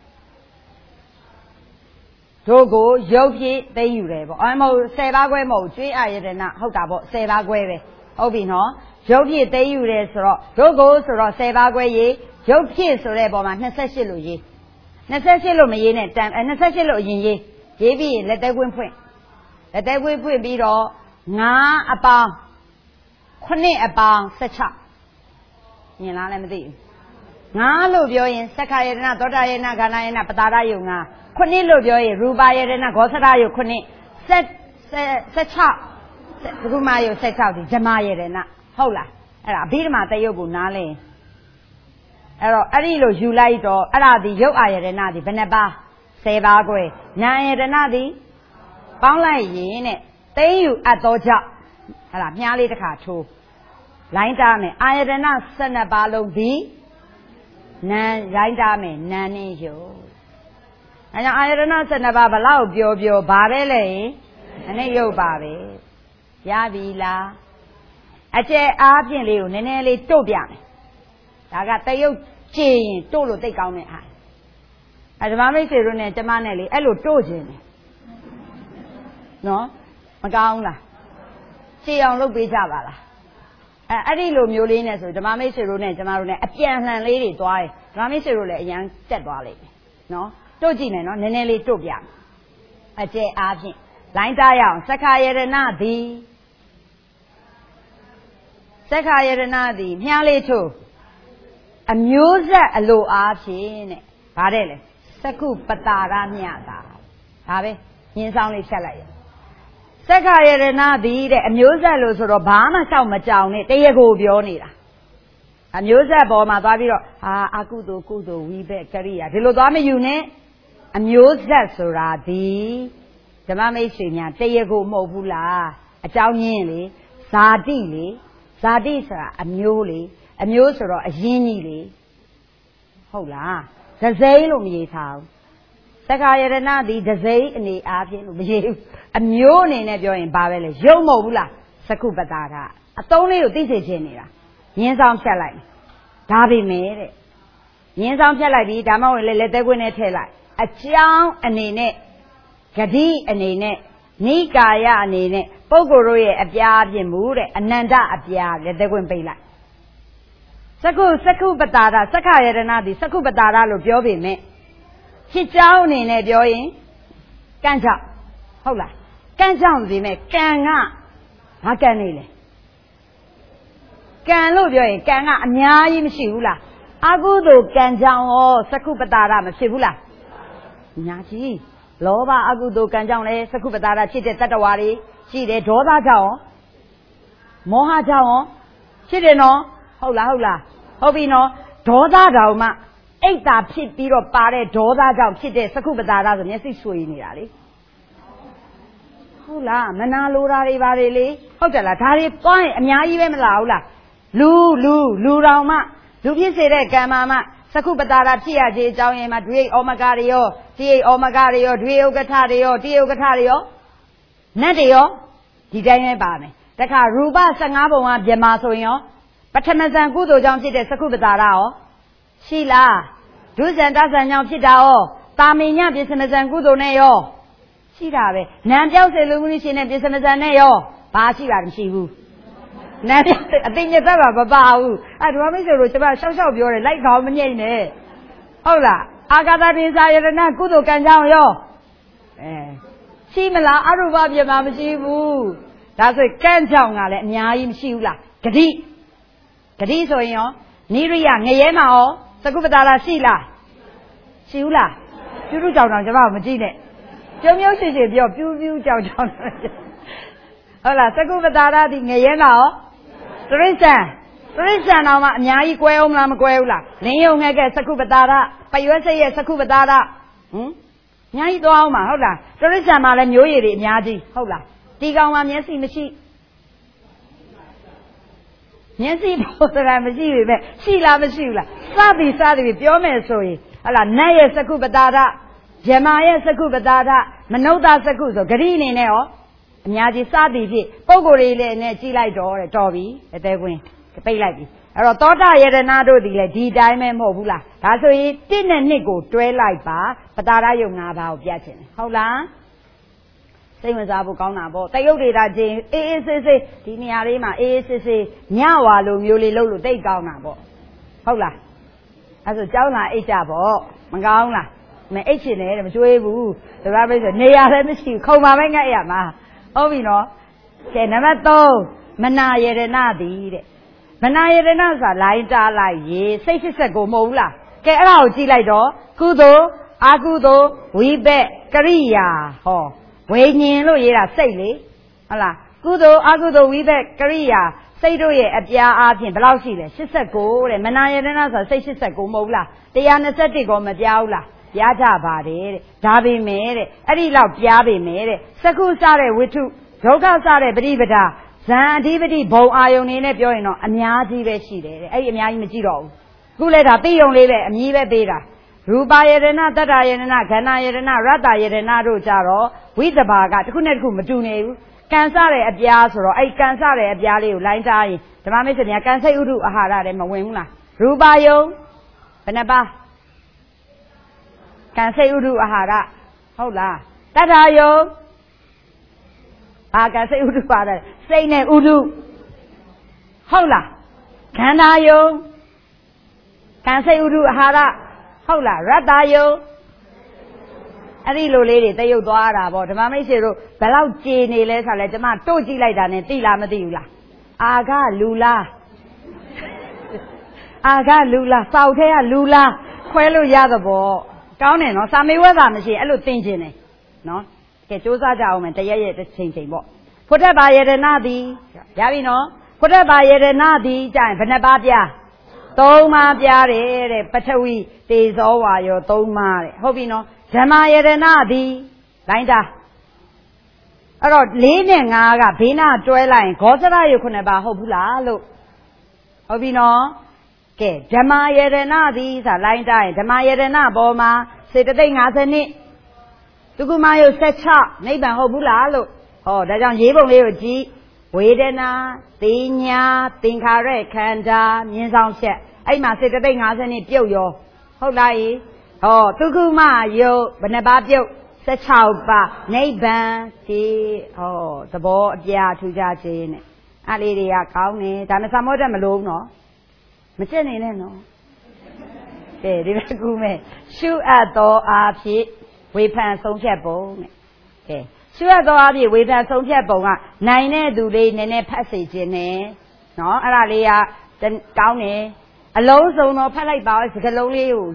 တို့ကိုရုပ်ဖြစ်သိယူတယ်ပေါ့အမဟုတ်ဆယ်ပါးခွဲမဟုတ်ကျွေးအာယတနာဟုတ်တာပေါ့ဆယ်ပါးခွဲပဲဟုတ်ပြီနော်ရုပ်ဖြစ်သိယူတယ်ဆိုတော့တို့ကိုဆိုတော့ဆယ်ပါးခွဲရေးရုပ်ဖြစ်ဆိုတဲ့ပုံမှာ၂၈လို့ရေး၂၈လို့မရေးနဲ့တန်၂၈လို့အရင်ရေးရေးပြီးလက်သေးကွင်းဖွင့်လက်သေးကွင်းဖွင့်ပြီးတော့ငါးအပေါင်းခုနှစ်အပေါင်း၁၆မြင်လားလည်းမသိဘူးငါးလို့ပြောရင်သက္ခာယတနာသောတာယတနာခန္ဓာယတနာပတာရယုံငါခုနှစ်လို့ပြောရင်ရူပယတနာဂောသရယုံခုနှစ်ဆက်ဆက်၆ဒုက္ခမယုံဆက်၆ဒီဓမ္မယတနာဟုတ်လားအဲ့ဒါအဘိဓမ္မာတယုတ်ကိုနားလဲအဲ့တော့အဲ့ဒီလိုယူလိုက်တော့အဲ့ဒါဒီရုပ်အာယတနာဒီဘယ်နှပါးဆယ်ပါးခွဲနာယတနာဒီပေါင်းလိုက်ရင်တဲ့သိယူအပ်သောကြောင့်အဲ့ဒါမြားလေးတစ်ခါထိုးလိုင်းတားမယ်အာယတနာ၁၂ပါးလုံးဒီနာရိုင်းတားမယ်နာနေရုပ်အဲကြောင့်အာယတနာ၁၂ပါးဘလောက်ပြောပြောဘာပဲလဲအနည်းရုပ်ပါပဲရပြီလားအကျဲအားဖြင့်လေးကိုနည်းနည်းလေးတို့ပြမယ်ဒါကတရုပ်ကြည်ရင်တို့လို့သိကောင်းတဲ့အားအဲဓမ္မမိတ်ဆွေတို့နဲ့ကျမနဲ့လေအဲ့လိုတို့ခြင်းတယ်နော်မကောင်းလားကြည်အောင်လုပ်ပေးကြပါလားအဲအဲ့ဒီလိုမျိုးလေးနဲ့ဆိုဓမ္မမိတ်ဆွေတို့နဲ့ကျမတို့နဲ့အပြန်လှန်လေးတွေတွားတယ်ဓမ္မမိတ်ဆွေတို့လည်းအရန်တက်သွားလိမ့်မယ်နော်တို့ကြည့်မယ်နော်နည်းနည်းလေးတို့ပြအကျဲအားဖြင့်လိုင်းတားရအောင်သက္ခာယတနာသည်သက္ခာယတနာသည်မြားလေးထို့အမျိုးဆက်အလိုအားဖြင့်တဲ့ဗါတဲ့လေသက္ခုပတာရမြတာဒါပဲညင်းဆောင်လေးဖြတ်လိုက်ရသက္ခာယတနာသည်တဲ့အမျိုးဆက်လို့ဆိုတော့ဘာမှရှောက်မကြောင်နဲ့တရကိုပြောနေတာအမျိုးဆက်ပေါ်မှာသွားပြီးတော့ဟာအကုသိုလ်ကုသိုလ်ဝိဘက်ကရိယာဒီလိုသွားမယူနဲ့အမျိုးဆက်ဆိုတာဒီဓမ္မမိတ်ဆွေများတရကိုမဟုတ်ဘူးလားအကြောင်းရင်းလေဇာတိလေဇာတိဆိုတာအမျိုးလေအမျိုးဆိုတော့အရင်းကြီးလေဟုတ်လားဒဇိမ့်လို့မရေးထားဘူးသက္ခာယတနာဒီဒဇိမ့်အနေအားဖြင့်လို့မရေးဘူးအမျိုးအနေနဲ့ပြောရင်ဘာပဲလဲရုပ်မဟုတ်ဘူးလားသက္ခုပတာကအသုံးလေးကိုသိစေချင်နေတာညင်းဆောင်ဖြတ်လိုက်ဒါပေမဲ့တဲ့ညင်းဆောင်ဖြတ်လိုက်ပြီးဒါမှမဟုတ်လေလက်သေးကွင်းနဲ့ထည့်လိုက်အကြောင်းအနေနဲ့ဂတိအနေနဲ့နိကာယအနေနဲ့ပုဂ္ဂိုလ်တို့ရဲ့အပြားဖြစ်မှုတဲ့အနန္တအပြားလက်သေးကွင်းပိတ်လိုက်သက္ခုသက္ခုပတာရသက္ခာယတနာဒီသက္ခုပတာရလို့ပြောပေမဲ့ဖြစ်ကြောင်းအနေနဲ့ပြောရင်ကံကြောင့်ဟုတ်လားကံကြောင့်ဒီမဲ့ကံကဘာကံနေလဲကံလို့ပြောရင်ကံကအများကြီးမရှိဘူးလားအကုသိုလ်ကံကြောင့်ရောသက္ခုပတာရမဖြစ်ဘူးလားအများကြီးလောဘအကုသိုလ်ကံကြောင့်လည်းသက္ခုပတာရဖြစ်တဲ့တတ္တဝါတွေရှိတယ်ဒေါသကြောင့်ရောမောဟကြောင့်ရောဖြစ်တယ်နော်ဟုတ်လားဟုတ်လားဟုတ်ပြီနော်ဒေါသတောင်မှအိတ်တာဖြစ်ပြီးတော့ပါတဲ့ဒေါသကြောင့်ဖြစ်တဲ့သက္ခုပတာရဆိုမျက်စိဆွေးနေတာလေဟုတ်လားမနာလိုတာတွေပါလေလေဟုတ်တယ်လားဒါတွေတွားရင်အများကြီးပဲမလားဟုတ်လားလူလူလူတော်မှလူဖြစ်စေတဲ့ကံမာမှသက္ခုပတာရဖြစ်ရခြင်းအကြောင်းရင်းမှာဒွေဩမကတွေရောတိဩမကတွေရောဒွေဥက္ကဋ္ဌတွေရောတိဥက္ကဋ္ဌတွေရောနတ်တွေရောဒီတိုင်းပဲပါမယ်တခါရူပ၁၅ပုံကပြမာဆိုရင်ရောပထမဇန်ကုသိုလ်ကြောင့်ဖြစ်တဲ့သက္ခုပတာရရောရှိလားဒုဇန်တဇန်ကြောင့်ဖြစ်တာရောတာမင်ညပြစ္စမဇန်ကုသိုလ်နဲ့ရောရှိတာပဲနံပြောက်စေလူမှုရှင်နဲ့ပြစ္စမဇန်နဲ့ရောဘာရှိတာမရှိဘူးနံပြောက်အသိဉာဏ်သက်ပါမပါဘူးအဲဓမ္မမိတ်ဆွေတို့ကျွန်မရှောက်ရှောက်ပြောတယ်လိုက်ကောင်းမငိမ့်နဲ့ဟုတ်လားအာဂတတိစာယရဏကုသိုလ်ကံကြောင့်ရောအဲရှိမလားအရူပပြမမရှိဘူးဒါဆိုကံကြောင့်ကလည်းအများကြီးမရှိဘူးလားဂတိဂတိဆိုရင်ရောနိရိယငရဲမှာရောသက္ကုပတာရရှိလားရှိဘူးလားပြူးပြူးကြောင်ကြောင်ကျွန်မမကြည့်နဲ့ပြုံးပြုံးရှိရှိပြောပြူးပြူးကြောင်ကြောင်ဟုတ်ဟုတ်လားသကုပ္ပတာရသည်ငရဲလားတရိစ္ဆာန်တရိစ္ဆာန်တော်မှာအများကြီးကွဲအောင်လားမကွဲဘူးလားလင်းယုံငှက်ကသကုပ္ပတာရပရွက်စိတ်ရဲ့သကုပ္ပတာရဟင်အများကြီးသွားအောင်ပါဟုတ်လားတရိစ္ဆာန်မှာလည်းမျိုးရည်တွေအများကြီးဟုတ်လားဒီကောင်မှာမျက်စိမရှိမျက်စိပေါ်ဆိုတာမရှိပြီပဲရှိလားမရှိဘူးလားစသည်စသည်ပြောမယ်ဆိုရင်ဟုတ်လားနတ်ရဲ့သကုပ္ပတာရယမရဲ့သကုပ္ပတာရမနုဿသကုဆိုဂရိအနေနဲ့ရောအများကြီးစသည်ဖြင့်ပုံကိုယ်လေးလည်းနဲ့ကြည့်လိုက်တော့တဲ့တော်ပြီအသေးကွင်းပိတ်လိုက်ပြီအဲ့တော့သောတာယတနာတို့ဒီလေဒီတိုင်းပဲမဟုတ်ဘူးလားဒါဆိုရင်တစ်နဲ့နှစ်ကိုတွဲလိုက်ပါပတာရယုံ၅ပါးကိုပြချင်တယ်ဟုတ်လားစိတ်ဝင်စားဖို့ကောင်းတာပေါ့တယုတ်ဒေတာချင်းအေးအေးဆေးဆေးဒီနေရာလေးမှာအေးအေးဆေးဆေးညဝါလိုမျိုးလေးလုပ်လို့တိတ်ကောင်းတာပေါ့ဟုတ်လားအဲ့ဆိုကြောင်းလာအိတ်ကြပေါ့မကောင်းလားမအိတ်ချင်တယ်တဲ့မကြွေးဘူးဒါပဲဆိုနေရာလည်းမရှိဘူးခုံပါပဲငတ်ရမှာဟုတ်ပြီနော်ကဲနံပါတ်သုံးမနာယရဏသည်တဲ့မနာယရဏဆိုတာလိုင်းတားလိုက်ရေစိတ်စစ်ဆက်ကိုမဟုတ်ဘူးလားကဲအဲ့ဒါကိုကြည့်လိုက်တော့ကုသိုလ်အကုသိုလ်ဝိဘက်ကရိယာဟောဝိညာဉ်လို့ရေးတာစိတ်လေဟုတ်လားကုသိုလ်အကုသိုလ်ဝိဘက်ကရိယာစိတ်တို့ရဲ့အပြားအားဖြင့်ဘယ်လောက်ရှိလဲ၈၉တဲ့မနာယရဏဆိုတာစိတ်၈၉မဟုတ်ဘူးလား၁၂၁ကိုမပြားဘူးလားပြားကြပါတယ်တဲ့ဒါပေမဲ့တဲ့အဲ့ဒီလောက်ပြားပေမဲ့တဲ့စကုစတဲ့ဝိထုဒုက္ခစတဲ့ပရိပဒဇံအဓိပတိဘုံအာယုန်နေနဲ့ပြောရင်တော့အများကြီးပဲရှိတယ်တဲ့အဲ့ဒီအများကြီးမကြည့်တော့ဘူးခုလဲဒါသိယုံလေးပဲအမြည်ပဲပေးတာရူပယရဏတတ္တယရဏခန္ဓာယရဏရတ္တယရဏတို့ကြတော့ဝိသဘာကတစ်ခုနဲ့တစ်ခုမတူနေဘူးကံစတဲ့အပြားဆိုတော့အဲ့ကံစတဲ့အပြားလေးကိုလိုင်းထားရင်ဓမ္မမိတ်ဆွေများကံစိတ်ဥဒုအာဟာရလည်းမဝင်ဘူးလားရူပယုံဘယ်နှပါကံစိတ်ဥဒုအာဟာရဟုတ်လားတတ္တယုံအာကံစိတ်ဥဒုပါတယ်စိတ်နဲ့ဥဒုဟုတ်လားခန္ဓာယုံကံစိတ်ဥဒုအာဟာရဟုတ်လားရတ္တယုံအဲ့ဒီလိုလေးတွေတရုပ်သွားတာပေါ့ဓမ္မမိတ်ဆွေတို့ဘယ်လောက်ကြေနေလဲဆိုလဲကျမတို့ကြည့်လိုက်တာနဲ့သိလားမသိဘူးလားအာကလူလားအာကလူလားစောက်ထဲကလူလားခွဲလို့ရသဘောကောင်းတယ်နော်စာမေးဝဲတာမရှိအဲ့လိုသင်ကျင်တယ်နော်ကဲစူးစမ်းကြအောင်မယ်တရက်ရက်တစ်ချိန်ချိန်ပေါ့ဖုဒ္ဓဘာယရဏသည်ရပြီနော်ဖုဒ္ဓဘာယရဏသည်ကြရင်ဘယ်နှပါးပြသုံးပါးပြတယ်တဲ့ပထဝီတေဇောဝါယောသုံးပါးတဲ့ဟုတ်ပြီနော်ဓမ္မယရဏသည်လိုင်းတာအဲ့တော့လေးနဲ့ငါးကဘေးနာတွဲလိုက်ရင်ဂောဇရယုခုနှစ်ပါးဟုတ်ဘူးလားလို့ဟုတ်ပြီနော်ကဲဓမ္မယရဏသည်ဆိုတာလိုင်းတာရင်ဓမ္မယရဏပေါ်မှာစေတသိက်၅၀နှစ်ဒုက္ခမယုတ်၁၆နိဗ္ဗာန်ဟုတ်ဘူးလားလို့ဟောဒါကြောင့်ရေးပုံလေးကိုကြည့်ဝေဒနာသိညာသင်္ခါရခန္ဓာမြင်ဆောင်ချက်အဲ့မှာစေတသိက်၅၀နှစ်ပြုတ်ရောဟုတ်လားဤဟောဒုက္ခမယုတ်ဘယ်နှပါပြုတ်၁၆ပါနိဗ္ဗာန်ဒီဟောသဘောအပြာထူကြခြင်းနဲ့အဲ့လေးတွေကကောင်းတယ်ဒါနဲ့သမောတတ်မလို့နော်မကျက်နေနဲ့နော်ကဲဒီဘက်ကူမယ်ရှုအပ်သောအားဖြင့်ဝေဖန်ဆုံးဖြတ်ပုံနဲ့ကဲရှုအပ်သောအားဖြင့်ဝေဖန်ဆုံးဖြတ်ပုံကနိုင်တဲ့သူလေးနည်းနည်းဖတ်စေခြင်းနဲ့နော်အဲ့ဒါလေးကကောင်းတယ်အလုံးစုံတော့ဖတ်လိုက်ပါစကလုံးလေးကို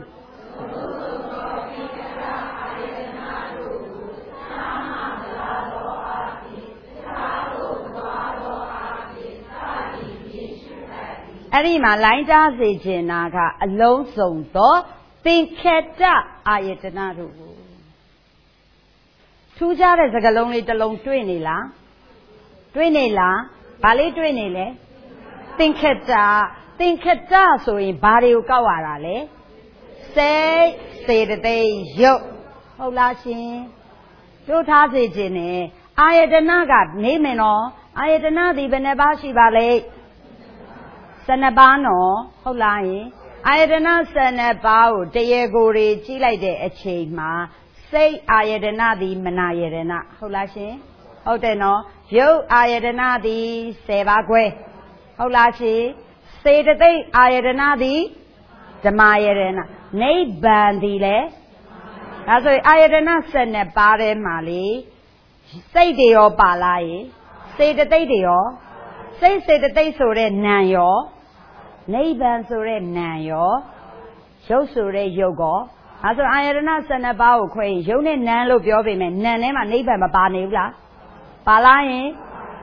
အဲ့ဒီမှာလိုင်းကြားစေခြင်းနာကအလုံးစုံသောသင်္ခေတ္တအာယတနာတို့ကိုထူးခြားတဲ့စကားလုံးလေးတစ်လုံးတွေ့နေလားတွေ့နေလားဘာလေးတွေ့နေလဲသင်္ခေတ္တသင်္ခေတ္တဆိုရင်ဘာတွေကိုကောက်ရတာလဲစိတ်စေတသိက်ရုပ်ဟုတ်လားရှင်တို့ထားစေခြင်းနဲ့အာယတနာကနေမယ်နော်အာယတနာဒီဘယ်နှပါးရှိပါလဲဆယ်နှစ်ပါးနော်ဟုတ်လားယင်အာယတနာဆယ်နှစ်ပါးကိုတရေကိုယ်တွေကြည့်လိုက်တဲ့အချိန်မှာစိတ်အာယတနာသည်မနာယတနာဟုတ်လားရှင်ဟုတ်တယ်နော်ရုပ်အာယတနာသည်ဆယ်ပါးခွဲဟုတ်လားရှင်စေတသိက်အာယတနာသည်ဓမ္မယတနာနိဗ္ဗာန်သည်လေဒါဆိုရင်အာယတနာဆယ်နှစ်ပါးထဲမှာလေစိတ်တွေရောပါလားယင်စေတသိက်တွေရောစိတ်စေတသိက်ဆိုတဲ့နာမ်ရောနိဗ္ဗာန်ဆိုတဲ့နာမ်ရောရုပ်ဆိုတဲ့ရုပ်ကောအဲဆိုအာယတနာဆယ်နှစ်ပါးကိုခွဲရင်ရုပ်နဲ့နာမ်လို့ပြောပေမဲ့နာမ်ထဲမှာနိဗ္ဗာန်မပါနေဘူးလားပါလားယင်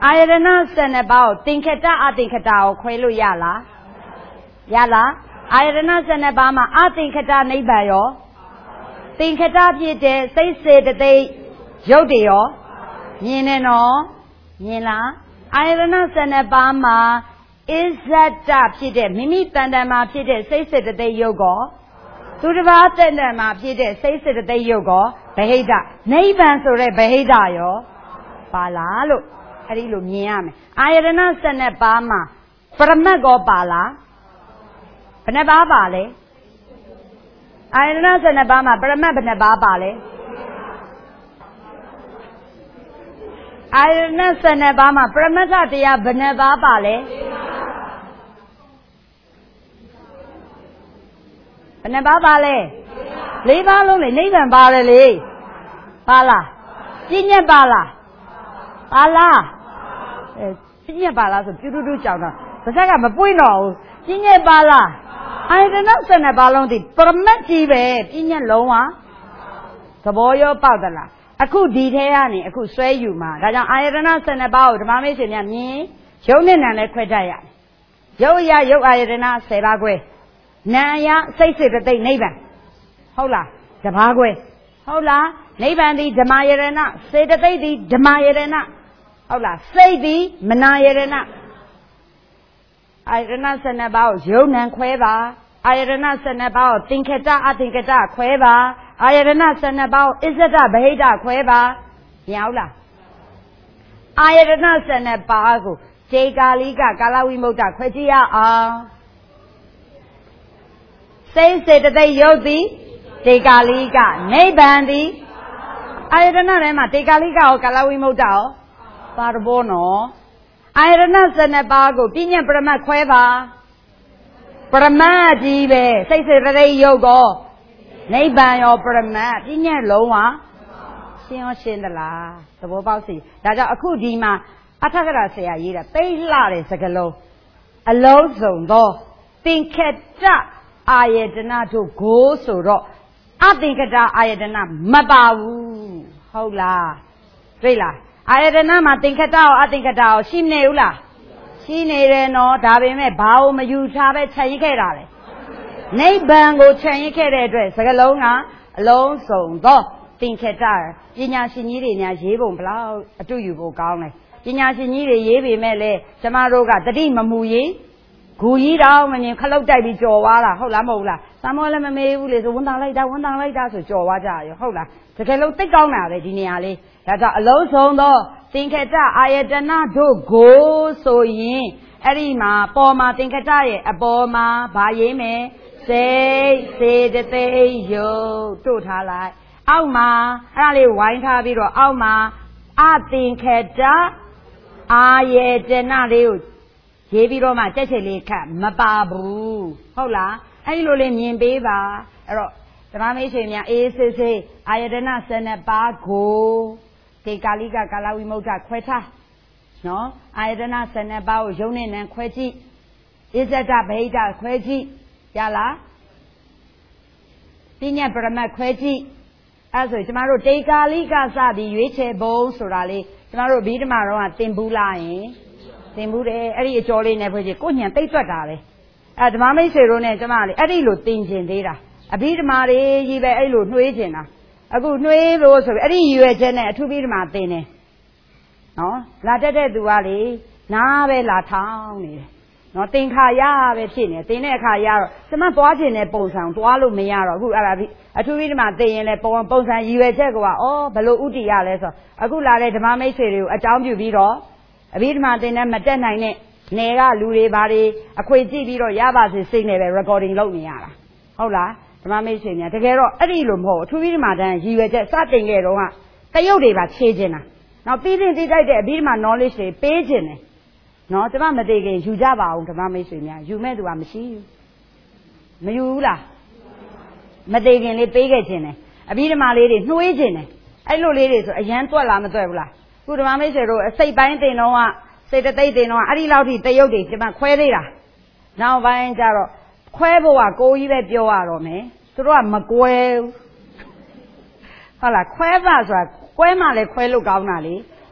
အာယတနာဆယ်နှစ်ပါးကိုသင်္ခတအသင်္ခတကိုခွဲလို့ရလားရလားအာယတနာဆယ်နှစ်ပါးမှာအသင်္ခတနိဗ္ဗာန်ရောသင်္ခတဖြစ်တဲ့စိတ်စေတသိက်ရုပ်တွေရောမြင်နေနော်မြင်လားအာယတနာဆယ်နှစ်ပါးမှာအစ္ဆတဖြစ်တဲ့မိမိတန်တန်မှာဖြစ်တဲ့စိတ်စေတသိက်ရုပ်ကောသူတစ်ပါးတန်တန်မှာဖြစ်တဲ့စိတ်စေတသိက်ရုပ်ကောဗဟိတနိဗ္ဗာန်ဆိုတဲ့ဗဟိတရောပါလားလို့အဲ့ဒီလိုမြင်ရမယ်အာယတနာဆယ်နှစ်ပါးမှာပရမတ်ကောပါလားဘယ်နှပါးပါလဲအာယတနာဆယ်နှစ်ပါးမှာပရမတ်ဘယ်နှပါးပါလဲအာယတနာဆယ်နှစ်ပါးမှာပရမတ္ထတရားဘယ်နှပါးပါလဲဘယ်နှပါးပါလဲလေးပါးလုံးလေနိဗ္ဗာန်ပါတယ်လေပါလားပြည့်ညက်ပါလားပါလားအဲပြည့်ညက်ပါလားဆိုပြူတူတူကြောင်တော့ပါဇက်ကမပွင့်တော့ဘူးပြည့်ညက်ပါလားအာယတနာဆယ်နှစ်ပါးလုံးဒီပရမတ်ကြီးပဲပြည့်ညက်လုံးဝသဘောရောပေါက်သလားအခုဒီထဲကနေအခုဆွဲယူမှာဒါကြောင့်အာယတနာဆယ်နှစ်ပါးကိုဓမ္မမိတ်ဆွေများမြင်ရုပ်နဲ့နာနဲ့ခွဲတတ်ရတယ်ရုပ်အရာရုပ်အာယတနာဆယ်ပါးခွဲနာအရာစိတ်စေတသိက်နိဗ္ဗာန်ဟုတ်လားတပါးခွဲဟုတ်လားနိဗ္ဗာန်သည်ဓမ္မယရဏစေတသိက်သည်ဓမ္မယရဏဟုတ်လားစိတ်သည်မနာယရဏအာယတနာဆယ်နှစ်ပါးကိုရုပ်နာခွဲပါအာယတနာဆယ်နှစ်ပါးကိုသင်္ခတအသင်္ခတခွဲပါအာယတနာဆယ်နှစ်ပါးကိုအစ္ဆဒဗဟိတခွဲပါမြင်အောင်လားအာယတနာဆယ်နှစ်ပါးကိုခြေကာလိကကာလဝိမု ക്ത ခွဲကြည့်ရအောင်စိတ်စေတသိက်ရုပ်သည်ခြေကာလိကနိဗ္ဗာန်သည်အာယတနာထဲမှာခြေကာလိကရောကာလဝိမု ക്ത ရောပါရဘောနော်အာယတနာဆယ်နှစ်ပါးကိုပြည့်ညက်ပရမတ်ခွဲပါပရမတ်ကြီးပဲစိတ်စေတသိက်ရုပ်ကောနိဗ္ဗာန်ရောပရမတ်ပြည့်ညက်လုံးဝရှင်းရောရှင်းသလားသဘောပေါက်စီဒါကြောင့်အခုဒီမှာအထက်ကရာဆရာရေးတာသိလှတဲ့စကားလုံးအလုံးစုံသောသင်္ခတအာယတနာတို့ကိုဆိုတော့အသင်္ခတအာယတနာမပါဘူးဟုတ်လားတွေ့လားအာယတနာမှာသင်္ခတရောအသင်္ခတရောရှိမနေဘူးလားရှိနေတယ်နော်ဒါပေမဲ့ဘာလို့မယူထားပဲခြံရစ်ခဲ့တာလဲနိဗ္ဗာန်ကိုခြံရစ်ခဲ့တဲ့အတွက်စကားလုံးကအလုံးစုံသောသင်္ခတပညာရှင်ကြီးတွေများရေးပုံဘလောက်အတူယူဖို့ကောင်းလဲပညာရှင်ကြီးတွေရေးပေမဲ့လေကျမတို့ကတတိမမူရေးဂူကြီးတော့မမြင်ခလုတ်တိုက်ပြီးကြော်သွားတာဟုတ်လားမဟုတ်လားသံမောလည်းမမေးဘူးလေဆိုဝန်တောင်လိုက်တာဝန်တောင်လိုက်တာဆိုကြော်သွားကြရောဟုတ်လားတကယ်လို့သိကောင်းတာပဲဒီနေရာလေးဒါကြောင့်အလုံးစုံသောသင်္ခတအာယတနာတို့ကိုဆိုရင်အဲ့ဒီမှာပေါ်မှာသင်္ခတရဲ့အပေါ်မှာဗာရေးမယ်စိတ်စေတသိက်ရုပ်တို့ထားလိုက်အောက်မှာအဲ့ဒါလေးဝိုင်းထားပြီးတော့အောက်မှာအသင်္ခတအာယတနာလေးကိုရေးပြီးတော့မှကြက်ချင်လေးခတ်မပါဘူးဟုတ်လားအဲ့ဒီလိုလေးမြင်ပေးပါအဲ့တော့ဓမ္မမိတ်ဆွေများအေးဆေးဆေးအာယတနာဆယ်နှစ်ပါးကိုဒီကာလိကကာလဝိမု ക്ത ခွဲထားနော်အာယတနာဆယ်နှစ်ပါးကိုယုံနဲ့နံခွဲကြည့်ဣဇဒဗဟိတခွဲကြည့်ရလားပြညတ်ပရမတ်ခွဲကြည့်အဲ့ဆိုကျမတို့တေကာလိကစပြီးရွေးချယ်ဘုံဆိုတာလေးကျမတို့ဘိဓမာတော့ကသင်ဘူးလားယင်သင်ဘူးတယ်အဲ့ဒီအကျော်လေးနဲ့ဖွဲ့ကြည့်ကိုညံသိမ့်သွက်တာလေအဲ့ဓမ္မမိတ်ဆွေတို့နဲ့ကျမလေးအဲ့ဒီလိုသင်ကျင်သေးတာအဘိဓမာတွေကြီးပဲအဲ့လိုနှွေးကျင်တာအခုနှွေးလို့ဆိုပြီးအဲ့ဒီရွယ်ချက်နဲ့အထူးဘိဓမာသင်တယ်နော်လာတက်တဲ့သူကလေနားပဲလာထောင်းနေတယ်နော်သင်္ခါရပဲဖြစ်နေသင်တဲ့အခါရတော့ကျမသွားကျင်တဲ့ပုံစံသွားလို့မရတော့အခုအဲ့ဒါအထူးဘိဓမာသင်ရင်လည်းပုံပုံစံရည်ရွယ်ချက်ကဩဘယ်လိုဥတီရလဲဆိုအခုလာတဲ့ဓမ္မမိတ်ဆွေတွေကိုအကြောင်းပြုပြီးတော့အဘိဓမ္မာသင်တဲ့မတက်နိုင်တဲ့နယ်ကလူတွေဘာတွေအခွေကြည့်ပြီးတော့ရပါစေစိတ်နဲ့ပဲ recording လုပ်နေရတာဟုတ်လားဓမ္မမိတ်ဆွေများတကယ်တော့အဲ့ဒီလိုမဟုတ်အထူးဘိဓမ္မာတန်းရည်ရွယ်ချက်စတင်ခဲ့တော့ကတရုပ်တွေပါခြေကျင်တာနောက်ပြီးတင်သိတိုက်တဲ့အဘိဓမ္မာ knowledge တွေပေးကျင်တယ်နော်ကျမမသိခင်ယူကြပါအောင်ဓမ္မမိတ်ဆွေများယူမဲ့သူကမရှိဘူးမယူဘူးလားမသိခင်လေးပေးခဲ့ခြင်းတယ်အဘိဓမ္မာလေးတွေနှွေးခြင်းတယ်အဲ့လိုလေးတွေဆိုအရန်တွက်လားမတွက်ဘူးလားခုဓမ္မမိတ်ဆွေတို့အစိတ်ပိုင်းတင်တော့ကစိတ်တသိက်တင်တော့အဲ့ဒီလောက်ထိတရုပ်တွေကျမခွဲသေးတာနောက်ပိုင်းကျတော့ခွဲဖို့ကကိုကြီးပဲပြောရတော့မယ်သူတို့ကမကွဲဘူးဟုတ်လားခွဲပါဆိုတာကွဲမှလည်းခွဲလို့ကောင်းတာလေ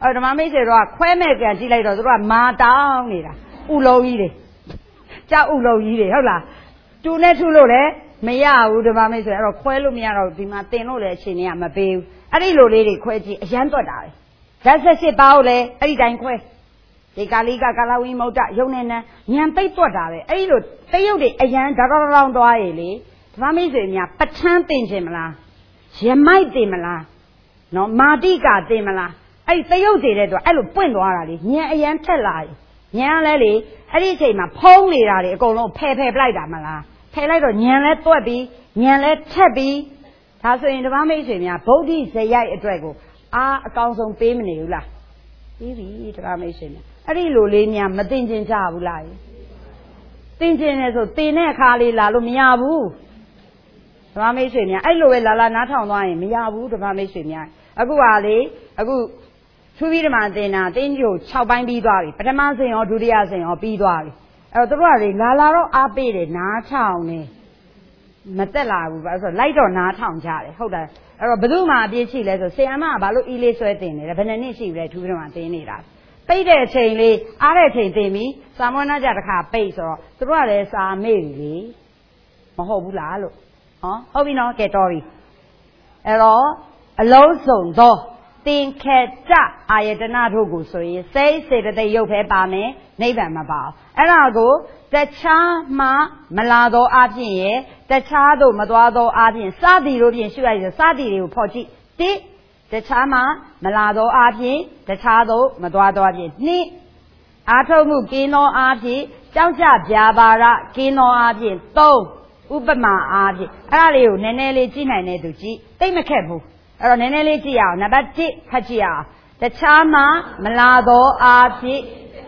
အဲ့ဓမ္မမိတ်ဆွေတို့ကခွဲမဲ့ပြန်ကြည့်လိုက်တော့သူတို့ကမာတောင်းနေတာဥလုံးကြီးတွေကြောက်ဥလုံးကြီးတွေဟုတ်လားတူနဲ့ထုလို့လည်းမရဘူးဓမ္မမိတ်ဆွေအဲ့တော့ခွဲလို့မရတော့ဒီမှာတင်လို့လည်းအချိန်ကြီးကမပေးဘူးအဲ့ဒီလိုလေးတွေခွဲကြည့်အရန်တွက်တာပဲဓာတ်ဆက်စစ်ပါကိုလည်းအဲ့ဒီတိုင်းခွဲဒီကာလိကကာလဝိမုတ်တယုံနေနံညံပိတ်တွက်တာပဲအဲ့ဒီလိုတရုပ်တွေအရန်ဒါတော်တော်သွားရည်လေဓမ္မမိတ်ဆွေများပဋ္ဌာန်းတင်ခြင်းမလားရမိုက်တင်မလားနော်မာတိကတင်မလားအဲ့ဒီတရုပ်တွေတဲ့တော့အဲ့လိုပွင့်သွားတာလေညံအရန်ထက်လာညံလဲလေအဲ့ဒီအချိန်မှာဖုံးနေတာတွေအကုန်လုံးဖယ်ဖယ်ပလိုက်တာမလားဖယ်လိုက်တော့ညံလဲတွက်ပြီးညံလဲထက်ပြီးဒါဆိုရင်ဓမ္မမိတ်ဆွေများဗုဒ္ဓဇရိုက်အတွက်ကိုအားအကောင်းဆုံးပေးမနေဘူးလားပြီးပြီဓမ္မမိတ်ဆွေများအဲ့ဒီလိုလေးများမတင်ကျင်ကြဘူးလားတင်ကျင်နေဆိုတင်တဲ့အခါလေးလာလို့မရဘူးဓမ္မမိတ်ဆွေများအဲ့လိုပဲလာလာနားထောင်သွားရင်မရဘူးဓမ္မမိတ်ဆွေများအခုဟာလေအခုသူပြီးဓမ္မသင်တာတင်းကြီးကို၆ပိုင်းပြီးသွားပြီပထမဆင်ရောဒုတိယဆင်ရောပြီးသွားပြီအဲ့တော့တို့ကလေလာလာတော့အားပေးတယ်နားထောင်နေမတက်လာဘူးဘာလို့ဆိုလိုက်တော့နားထောင်ကြတယ်ဟုတ်တယ်အဲ့တော့ဘယ်သူမှအပြည့်ရှိလဲဆိုဆရာမကဘာလို့အီးလေးဆွဲတင်နေလဲဘယ်နှစ်နှစ်ရှိပြီလဲသူပြီးဓမ္မသင်နေတာပိတ်တဲ့အချိန်လေးအားတဲ့အချိန်တင်ပြီးစာမွေးနာကြတစ်ခါပိတ်ဆိုတော့တို့ကလည်းစာမေ့ပြီလေမဟုတ်ဘူးလားလို့ဟောဟုတ်ပြီနော်ကဲတော်ပြီအဲ့တော့အလုံးစုံသောသင်္ခေတအာယတနာတို့ကိုဆိုရင်စိတ်စေတသိက်ရုပ်ပဲပါမယ်နိဗ္ဗာန်မပါဘူးအဲ့ဒါကိုတခြားမှမလာသောအပြင်ရဲ့တခြားသို့မသွားသောအပြင်စသည်တို့ဖြင့်ရှုရည်စသည်တွေကိုဖော်ကြည့်တိတခြားမှမလာသောအပြင်တခြားသို့မသွားသောအပြင်နှစ်အာထုတ်မှုကင်းသောအပြင်ကြောက်ကြပြာပါရကင်းသောအပြင်သုံးဥပမာအားဖြင့်အဲ့ဒါလေးကိုနည်းနည်းလေးကြည့်နိုင်တဲ့သူကြည့်သိမခက်ဘူးအဲ့တော့နည်းနည်းလေးကြည့်ရအောင်နံပါတ်၁ဖတ်ကြည့်အောင်တခြားမှမလာသောအားဖြင့်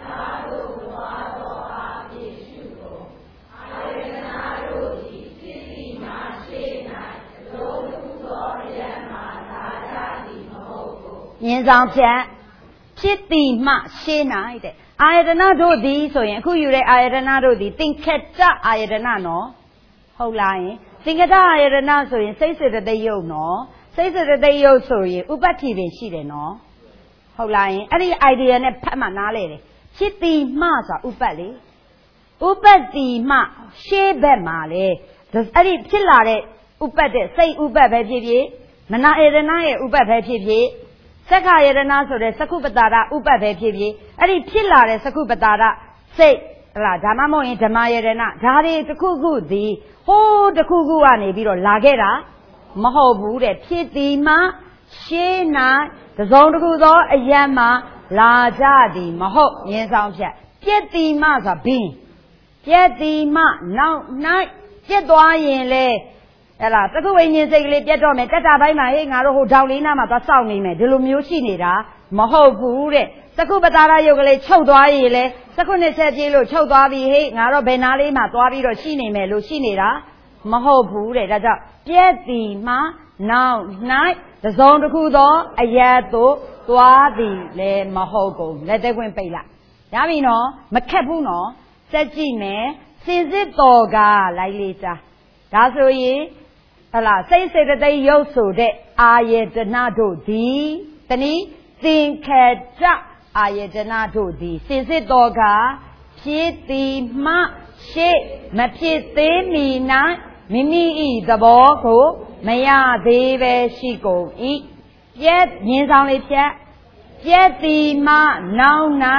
ဉာဏ်ဆောင်ဖြတ်ဖြစ်သည်မှရှင်းနိုင်တဲ့အာယတနာတို့သည်ဆိုရင်အခုယူတဲ့အာယတနာတို့သည်သင်္ခေတအာယတနာနော်ဟုတ်လားယင်သင်္ခေတအာယတနာဆိုရင်စိတ်စေတသိက်ယုတ်နော်စိတ်စေတသိက်ယုတ်ဆိုရင်ဥပ္ပတ္တိပင်ရှိတယ်နော်ဟုတ်လားယင်အဲ့ဒီ idea နဲ့ဖတ်မှနားလဲတယ်ဖြစ်သည်မှဆိုတာဥပ္ပတ်လေဥပ္ပတ္တိမှရှေးဘက်မှာလေအဲ့ဒီဖြစ်လာတဲ့ဥပ္ပတ်တဲ့စိတ်ဥပ္ပတ်ပဲဖြစ်ဖြစ်မနာယတနာရဲ့ဥပ္ပတ်ပဲဖြစ်ဖြစ်သက္ခာယတနာဆိုတဲ့သကုပ္ပတာရဥပ္ပတ်ပဲဖြစ်ဖြစ်အဲ့ဒီဖြစ်လာတဲ့သကုပ္ပတာရစိတ်ဟလားဒါမှမဟုတ်ရင်ဓမ္မယတနာဒါတွေတစ်ခုခုသည်ဟိုးတစ်ခုခုကနေပြီးတော့လာခဲ့တာမဟုတ်ဘူးတဲ့ဖြစ်သည်မှရှင်းနိုင်တစ်စုံတစ်ခုသောအယံမှာလာကြသည်မဟုတ်ဉာဏ်ဆောင်ဖြတ်ပြက်သည်မှဆိုတာဘင်းပြက်သည်မှနောက်၌ပြက်သွားရင်လေအဲ့လားသက္ကဝိညာဉ်စိတ်ကလေးပြတ်တော့မယ်တက်တာပိုင်းမှာဟေးငါတို့ဟိုထောင်လေးနားမှာသွားစောင့်နေမယ်ဒီလိုမျိုးရှိနေတာမဟုတ်ဘူးတဲ့သက္ကုပတာရယုတ်ကလေးချုပ်သွားရင်လေသက္ကုနှစ်ဆက်ပြေးလို့ချုပ်သွားပြီဟေးငါတော့ဘယ်နာလေးမှာသွားပြီးတော့ရှိနေမယ်လို့ရှိနေတာမဟုတ်ဘူးတဲ့ဒါကြောင့်ပြက်သည်မှနောက်၌တစ်စုံတစ်ခုသောအယတ်သို့သွားသည်လည်းမဟုတ်ကုန်လက်သက်ခွင့်ပိတ်လိုက်ရပြီနော်မခက်ဘူးနော်စက်ကြည့်မယ်စင်စစ်တော်ကလိုက်လေစားဒါဆိုရင်ဟလာစိတ်စေတသိက်ရုပ်ဆိုတဲ့အာယတနာတို့သည်တနည်းသင်္ခေတအာယတနာတို့သည်စင်စစ်တော်ကဖြစ်သည်မှရှေ့မဖြစ်သေးမီ၌မိမိဤသဘောကိုမရသေးပဲရှိကုန်၏ပြက်မြင်ဆောင်လေးဖြတ်ပြက်သည်မှနောက်၌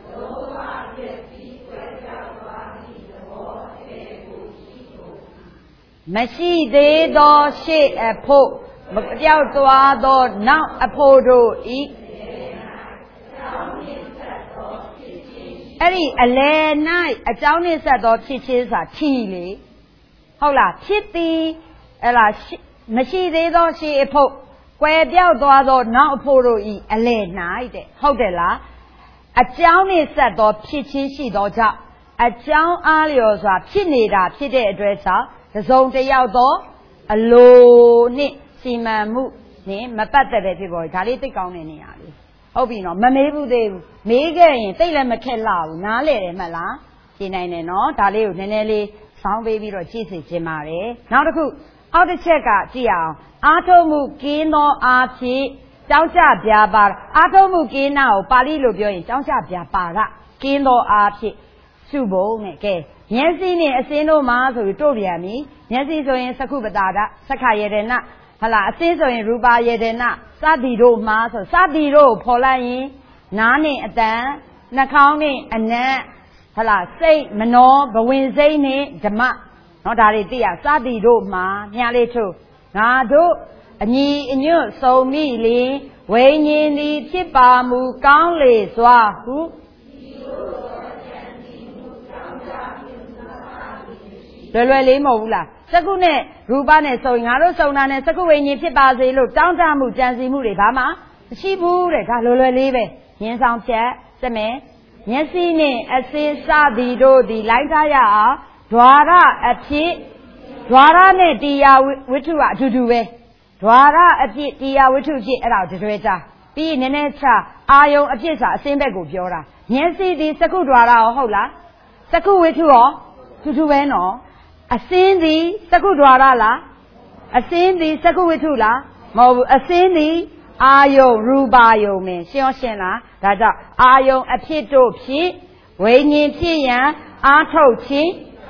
မရှိသေးသောရှေ့အဖို့မပြောက်သွားသောနောက်အဖို့တို့ဤအဲ့ဒီအလယ်၌အကြောင်းနှင့်ဆက်သောဖြစ်ခြင်းဆိုတာထီလေဟုတ်လားဖြစ်သည်အဲ့လားမရှိသေးသောရှေ့အဖို့ကွယ်ပြောက်သွားသောနောက်အဖို့တို့ဤအလယ်၌တဲ့ဟုတ်တယ်လားအကြောင်းနှင့်ဆက်သောဖြစ်ခြင်းရှိသောကြောင့်အကြောင်းအားလျော်စွာဖြစ်နေတာဖြစ်တဲ့အတွက်ကြောင့်တစ်စုံတစ်ယောက်သောအလိုနဲ့စီမံမှုနဲ့မပတ်သက်ပဲဖြစ်ပေါ်ဒါလေးသိကောင်းတဲ့နေရာလေးဟုတ်ပြီနော်မမေးဘူးသေးဘူးမေးခဲ့ရင်သိလည်းမခက်လာဘူးနားလဲတယ်မှတ်လားရှင်းနိုင်တယ်နော်ဒါလေးကိုနည်းနည်းလေးဆောင်းပေးပြီးတော့ကြည့်စီခြင်းပါတယ်နောက်တစ်ခုအောက်တစ်ချက်ကကြည့်အောင်အာထုံမှုကင်းသောအားဖြင့်ကြောင်းကြပြပါအာထုံးမှုကင်းနာကိုပါဠိလိုပြောရင်ကြောင်းကြပြပါကကင်းသောအားဖြင့်ရှုဖို့နဲ့ကဲမျက်စိနဲ့အစင်းတို့မှာဆိုပြီးတို့ပြန်ပြီမျက်စိဆိုရင်သက္ခုပတာဒသက္ခယေတနာဟလာအစင်းဆိုရင်ရူပါယေတနာစသည်တို့မှာဆိုစသည်တို့ဖော်လိုက်ရင်နားနဲ့အတန်နှာခေါင်းနဲ့အနံ့ဟလာစိတ်မနောဘဝင်စိတ်နဲ့ဓမ္မနော်ဒါတွေသိရစသည်တို့မှာညာလေးထုတ်ငါတို့အညီအညွတ်စုံမိလင်ဝိညာဉ်သည်ဖြစ်ပါမူကောင်းလေစွာဟုလွယ်လွယ်လေးမဟုတ်ဘူးလားစကုနဲ့ရူပနဲ့စုံငါတို့စုံတာနဲ့စကုဝိညာဉ်ဖြစ်ပါစေလို့တောင်းတမှုကြံစီမှုတွေဘာမှမရှိဘူးတဲ့ဒါလွယ်လွယ်လေးပဲဉာဏ်ဆောင်ဖြတ်စမယ်မျက်စိနဲ့အစင်းစသည်တို့ဒီလိုက်ထားရအောင်ဓွာရအဖြစ်ဓွာရနဲ့တရားဝိတ္ထုကအတူတူပဲဓွာရအဖြစ်တရားဝိတ္ထုဖြစ်အဲ့ဒါကိုတွဲကြပြီးနည်းနည်းချအာယုံအဖြစ်စာအစင်းဘက်ကိုပြောတာမျက်စိဒီစကုဓွာရရောဟုတ်လားစကုဝိတ္ထုရောတူတူပဲနော်အစင်းသည်စကုဓွာရလားအစင်းသည်စကုဝိတ္ထုလားမဟုတ်ဘူးအစင်းသည်အာယုံရူပါယုံမယ်ရှင်းရှင်းလားဒါကြောင့်အာယုံအဖြစ်တို့ဖြစ်ဝိညာဉ်ဖြစ်ရန်အာထုတ်ခြင်း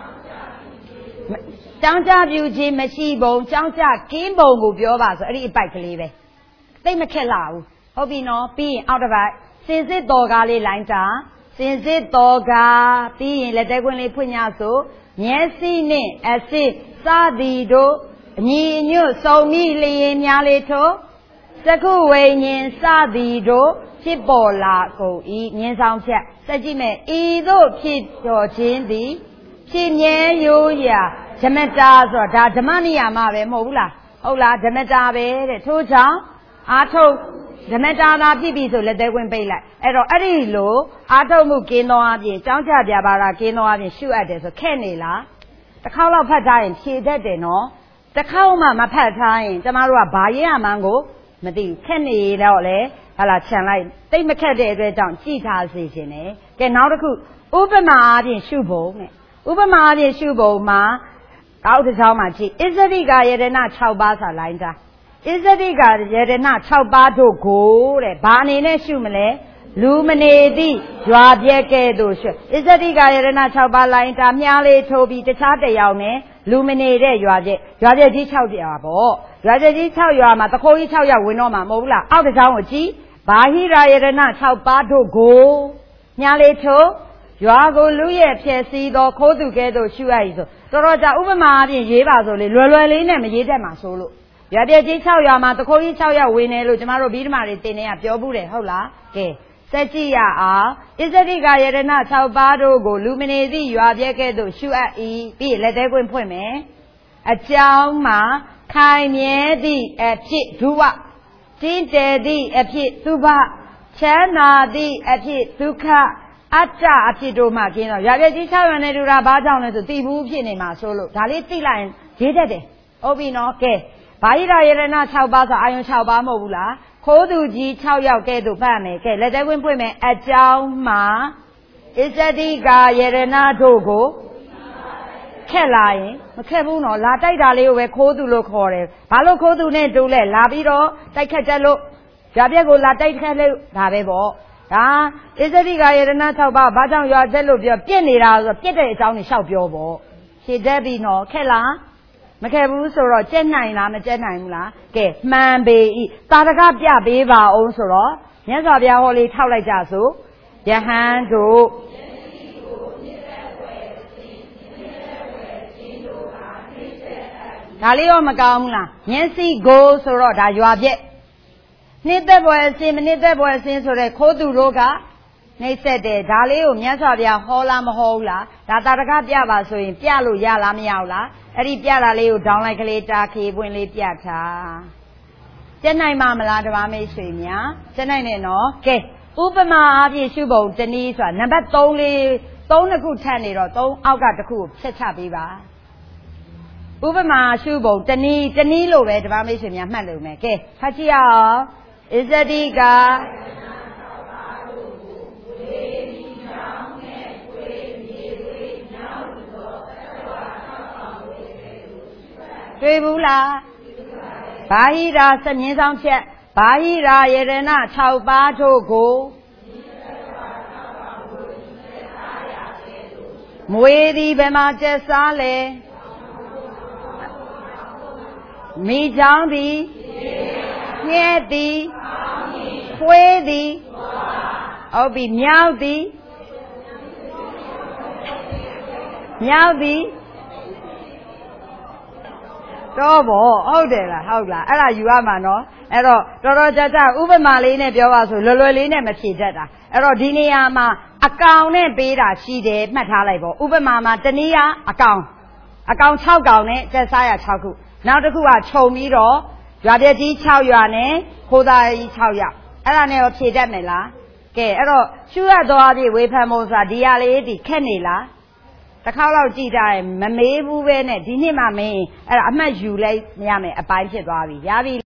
ကြောင်းကြပြူခြင်းမရှိဘုံကြောင်းကြကင်းဘုံကိုပြောပါဆိုအဲ့ဒီအပိုက်ကလေးပဲသိမခက်လာဘူးဟုတ်ပြီနော်ပြီးရင်အောက်တစ်ပိုက်စင်စစ်တော်ကားလေးလိုင်းတာစင်စစ်တော်ကားပြီးရင်လက်သေးခွင်းလေးဖွင့်ညဆိုမျက်စိနဲ့အစစ်စသည်တို့အညီအညွတ်စုံမိလျင်များလေးထို့စကုဝိညာဉ်စသည်တို့ဖြစ်ပေါ်လာကုန်ဤဉာဏ်ဆောင်ဖြတ်စက်ကြည့်မယ်ဤသို့ဖြစ်တော်ခြင်းသည်ဖြစ်မြဲရိုးရာဓမ္မတာဆိုတာဒါဓမ္မနိယာမပဲမဟုတ်ဘူးလားဟုတ်လားဓမ္မတာပဲတဲ့ထို့ကြောင့်အာထုတ်ဓမ္မတာသာဖြစ်ပြီဆိုလက်သေးခွင်းပိတ်လိုက်အဲ့တော့အဲ့ဒီလိုအာထုတ်မှုကင်းသောအပြင်ကြောင်းကြပြပါတာကင်းသောအပြင်ရှုအပ်တယ်ဆိုခက်နေလားတစ်ခေါက်လောက်ဖတ်ထားရင်ဖြေတတ်တယ်နော်တစ်ခေါက်မှမဖတ်ထားရင်ကျမတို့ကဘာရေးရမှန်းကိုမသိဘူးခက်နေတော့လေဟာလာခြံလိုက်တိတ်မခက်တဲ့အတွက်ကြောင့်ကြည်ထားစေခြင်းနဲ့ကဲနောက်တစ်ခုဥပမာအပြင်ရှုဖို့နဲ့ဥပမာအပြင်ရှုဖို့မှာအောက်တစ်ချောင်းမှာကြည့်ဣဇရိကယေရဏ၆ပါးစာလိုင်းတာဣဇရိကယေရဏ၆ပါးတို့ကိုတဲ့ဘာအနေနဲ့ရှုမလဲလူမနေသည့်ရွာပြက်ကဲ့သို့ရှုဣဇရိကယေရဏ၆ပါးလိုင်းတာမြားလေးထိုးပြီးတခြားတစ်ယောက်နဲ့လူမနေတဲ့ရွာပြက်ရွာပြက်ကြီး၆ရွာပေါ့ရွာပြက်ကြီး၆ရွာမှာတခိုးကြီး၆ယောက်ဝင်တော့မှာမဟုတ်ဘူးလားအောက်တစ်ချောင်းကိုကြည့်ဘာဟိရာယေရဏ၆ပါးတို့ကိုမြားလေးထိုးရွာကိုလူရဲ့ဖြည့်စည်းသောခိုးသူကဲ့သို့ရှုရည်ဆိုတော်တော်ကြာဥပမာအပြင်ရေးပါဆိုလေလွယ်လွယ်လေးနဲ့မရေးတတ်မှာဆိုလို့ရွာပြည့်ကြီး၆ရွာမှာတခိုးကြီး၆ယောက်ဝင်နေလို့ကျမတို့ဗိဓမာတွေတင်နေရပြောဘူးတယ်ဟုတ်လားကဲစက်ကြည့်ရအောင်ဣဇရိကယေရဏ၆ပါးတို့ကိုလူမနေသည့်ရွာပြက်ကဲ့သို့ရှုအပ်၏ပြီးလက်သေးခွင့်ဖွင့်မယ်အကြောင်းမှာခိုင်မြဲသည့်အဖြစ်ဒုဝတင်းတယ်သည့်အဖြစ်သုဘချမ်းသာသည့်အဖြစ်ဒုက္ခအတ္တအဖြစ်တို့မှကင်းတော့ရွာပြကြီး၆ရွာနဲ့တူတာဘာကြောင့်လဲဆိုသိဘူးဖြစ်နေမှာဆိုလို့ဒါလေးသိလိုက်ရင်ရေးတတ်တယ်ဟုတ်ပြီနော်ကဲဘာဟိရာယေရဏ၆ပါးဆိုအာယုံ၆ပါးမဟုတ်ဘူးလားခိုးသူကြီး၆ယောက်ကဲ့သို့ဖတ်မယ်ကဲလက်သေးခွင့်ဖွင့်မယ်အကြောင်းမှာဣဇတိကာယေရဏတို့ကိုခက်လာရင်မခက်ဘူးနော်လာတိုက်တာလေးကိုပဲခိုးသူလို့ခေါ်တယ်ဘာလို့ခိုးသူနဲ့တူလဲလာပြီးတော့တိုက်ခတ်တက်လို့ရွာပြက်ကိုလာတိုက်ခတ်လို့ဒါပဲပေါ့ဒါဣဇတိကာယေရဏ၆ပါးဘာကြောင့်ရွာချက်လို့ပြောပြက်နေတာဆိုတော့ပြက်တဲ့အကြောင်းကိုရှောက်ပြောပေါ့ဖြေတတ်ပြီနော်ခက်လားမခဲ့ဘူးဆိုတော့ကြက်နိုင်လားမကြက်နိုင်ဘူးလားကဲမှန်ပေဤသာဓကပြပေးပါအောင်ဆိုတော့မြတ်စွာဘုရားဟောလေးထောက်လိုက်ကြဆိုယဟန်တို့ဒါလေးရောမကောင်းဘူးလားမျက်စိကိုဆိုတော့ဒါရွာပြက်နှစ်သက်ပွဲအစင်မနှစ်သက်ပွဲအစင်ဆိုတဲ့ခိုးသူတို့ကနှိမ့်ဆက်တယ်ဒါလေးကိုမြတ်စွာဘုရားဟောလားမဟောဘူးလားဒါသာဓကပြပါဆိုရင်ပြလို့ရလားမရဘူးလားအဲ့ဒီပြတာလေးကိုဒေါင်းလိုက်ကလေးတာခေပွင့်လေးပြထားကျက်နိုင်မှာမလားဓမ္မမိတ်ဆွေများကျက်နိုင်နဲ့နော်ကဲဥပမာအပြည့်ရှုပုံတနည်းဆိုတာနံပါတ်၃လေး၃နှစ်ခုထပ်နေတော့၃အောက်ကတစ်ခုကိုဖြတ်ချပေးပါဥပမာရှုပုံတနည်းတနည်းလို့ပဲဓမ္မမိတ်ဆွေများမှတ်လို့မယ်ကဲဖတ်ကြည့်အောင်ဣဇတိကာတွေ့ဘူးလားဘာဟိရာစမြင်းဆောင်ချက်ဘာဟိရာယရဏ၆ပါးတို့ကိုမွေသည်ဘယ်မှာကျက်စားလဲမိချောင်းသည်ငှက်သည်ဖွေးသည်ဟုတ်ပြီမြောက်သည်မြောက်သည်တော့ဗောဟုတ်တယ်လားဟုတ်လားအဲ့ဒါယူရမှာနော်အဲ့တော့တော်တော်ကြာကြာဥပမာလေးနဲ့ပြောပါဆိုလွယ်လွယ်လေးနဲ့မဖြေတတ်တာအဲ့တော့ဒီနေရာမှာအကောင်နဲ့ပေးတာရှိတယ်မှတ်ထားလိုက်ပေါ့ဥပမာမှာတနည်းအားအကောင်အကောင်၆ကောင်နဲ့ကျက်စားရ၆ခုနောက်တစ်ခုကခြုံပြီးတော့ရွာပြည့်ကြီး၆ရွာနဲ့ခိုးသားကြီး၆ရွာအဲ့ဒါနဲ့ရောဖြေတတ်မယ်လားကဲအဲ့တော့ရှုရသွားပြီဝေဖန်ဖို့ဆိုတာဒီဟာလေးဒီခက်နေလားတစ်ခါတော့ကြည့်ကြရင်မမေးဘူးပဲနဲ့ဒီနေ့မှမင်းအဲ့ဒါအမှတ်ယူလိုက်ရမယ်အပိုင်းဖြစ်သွားပြီရပြီ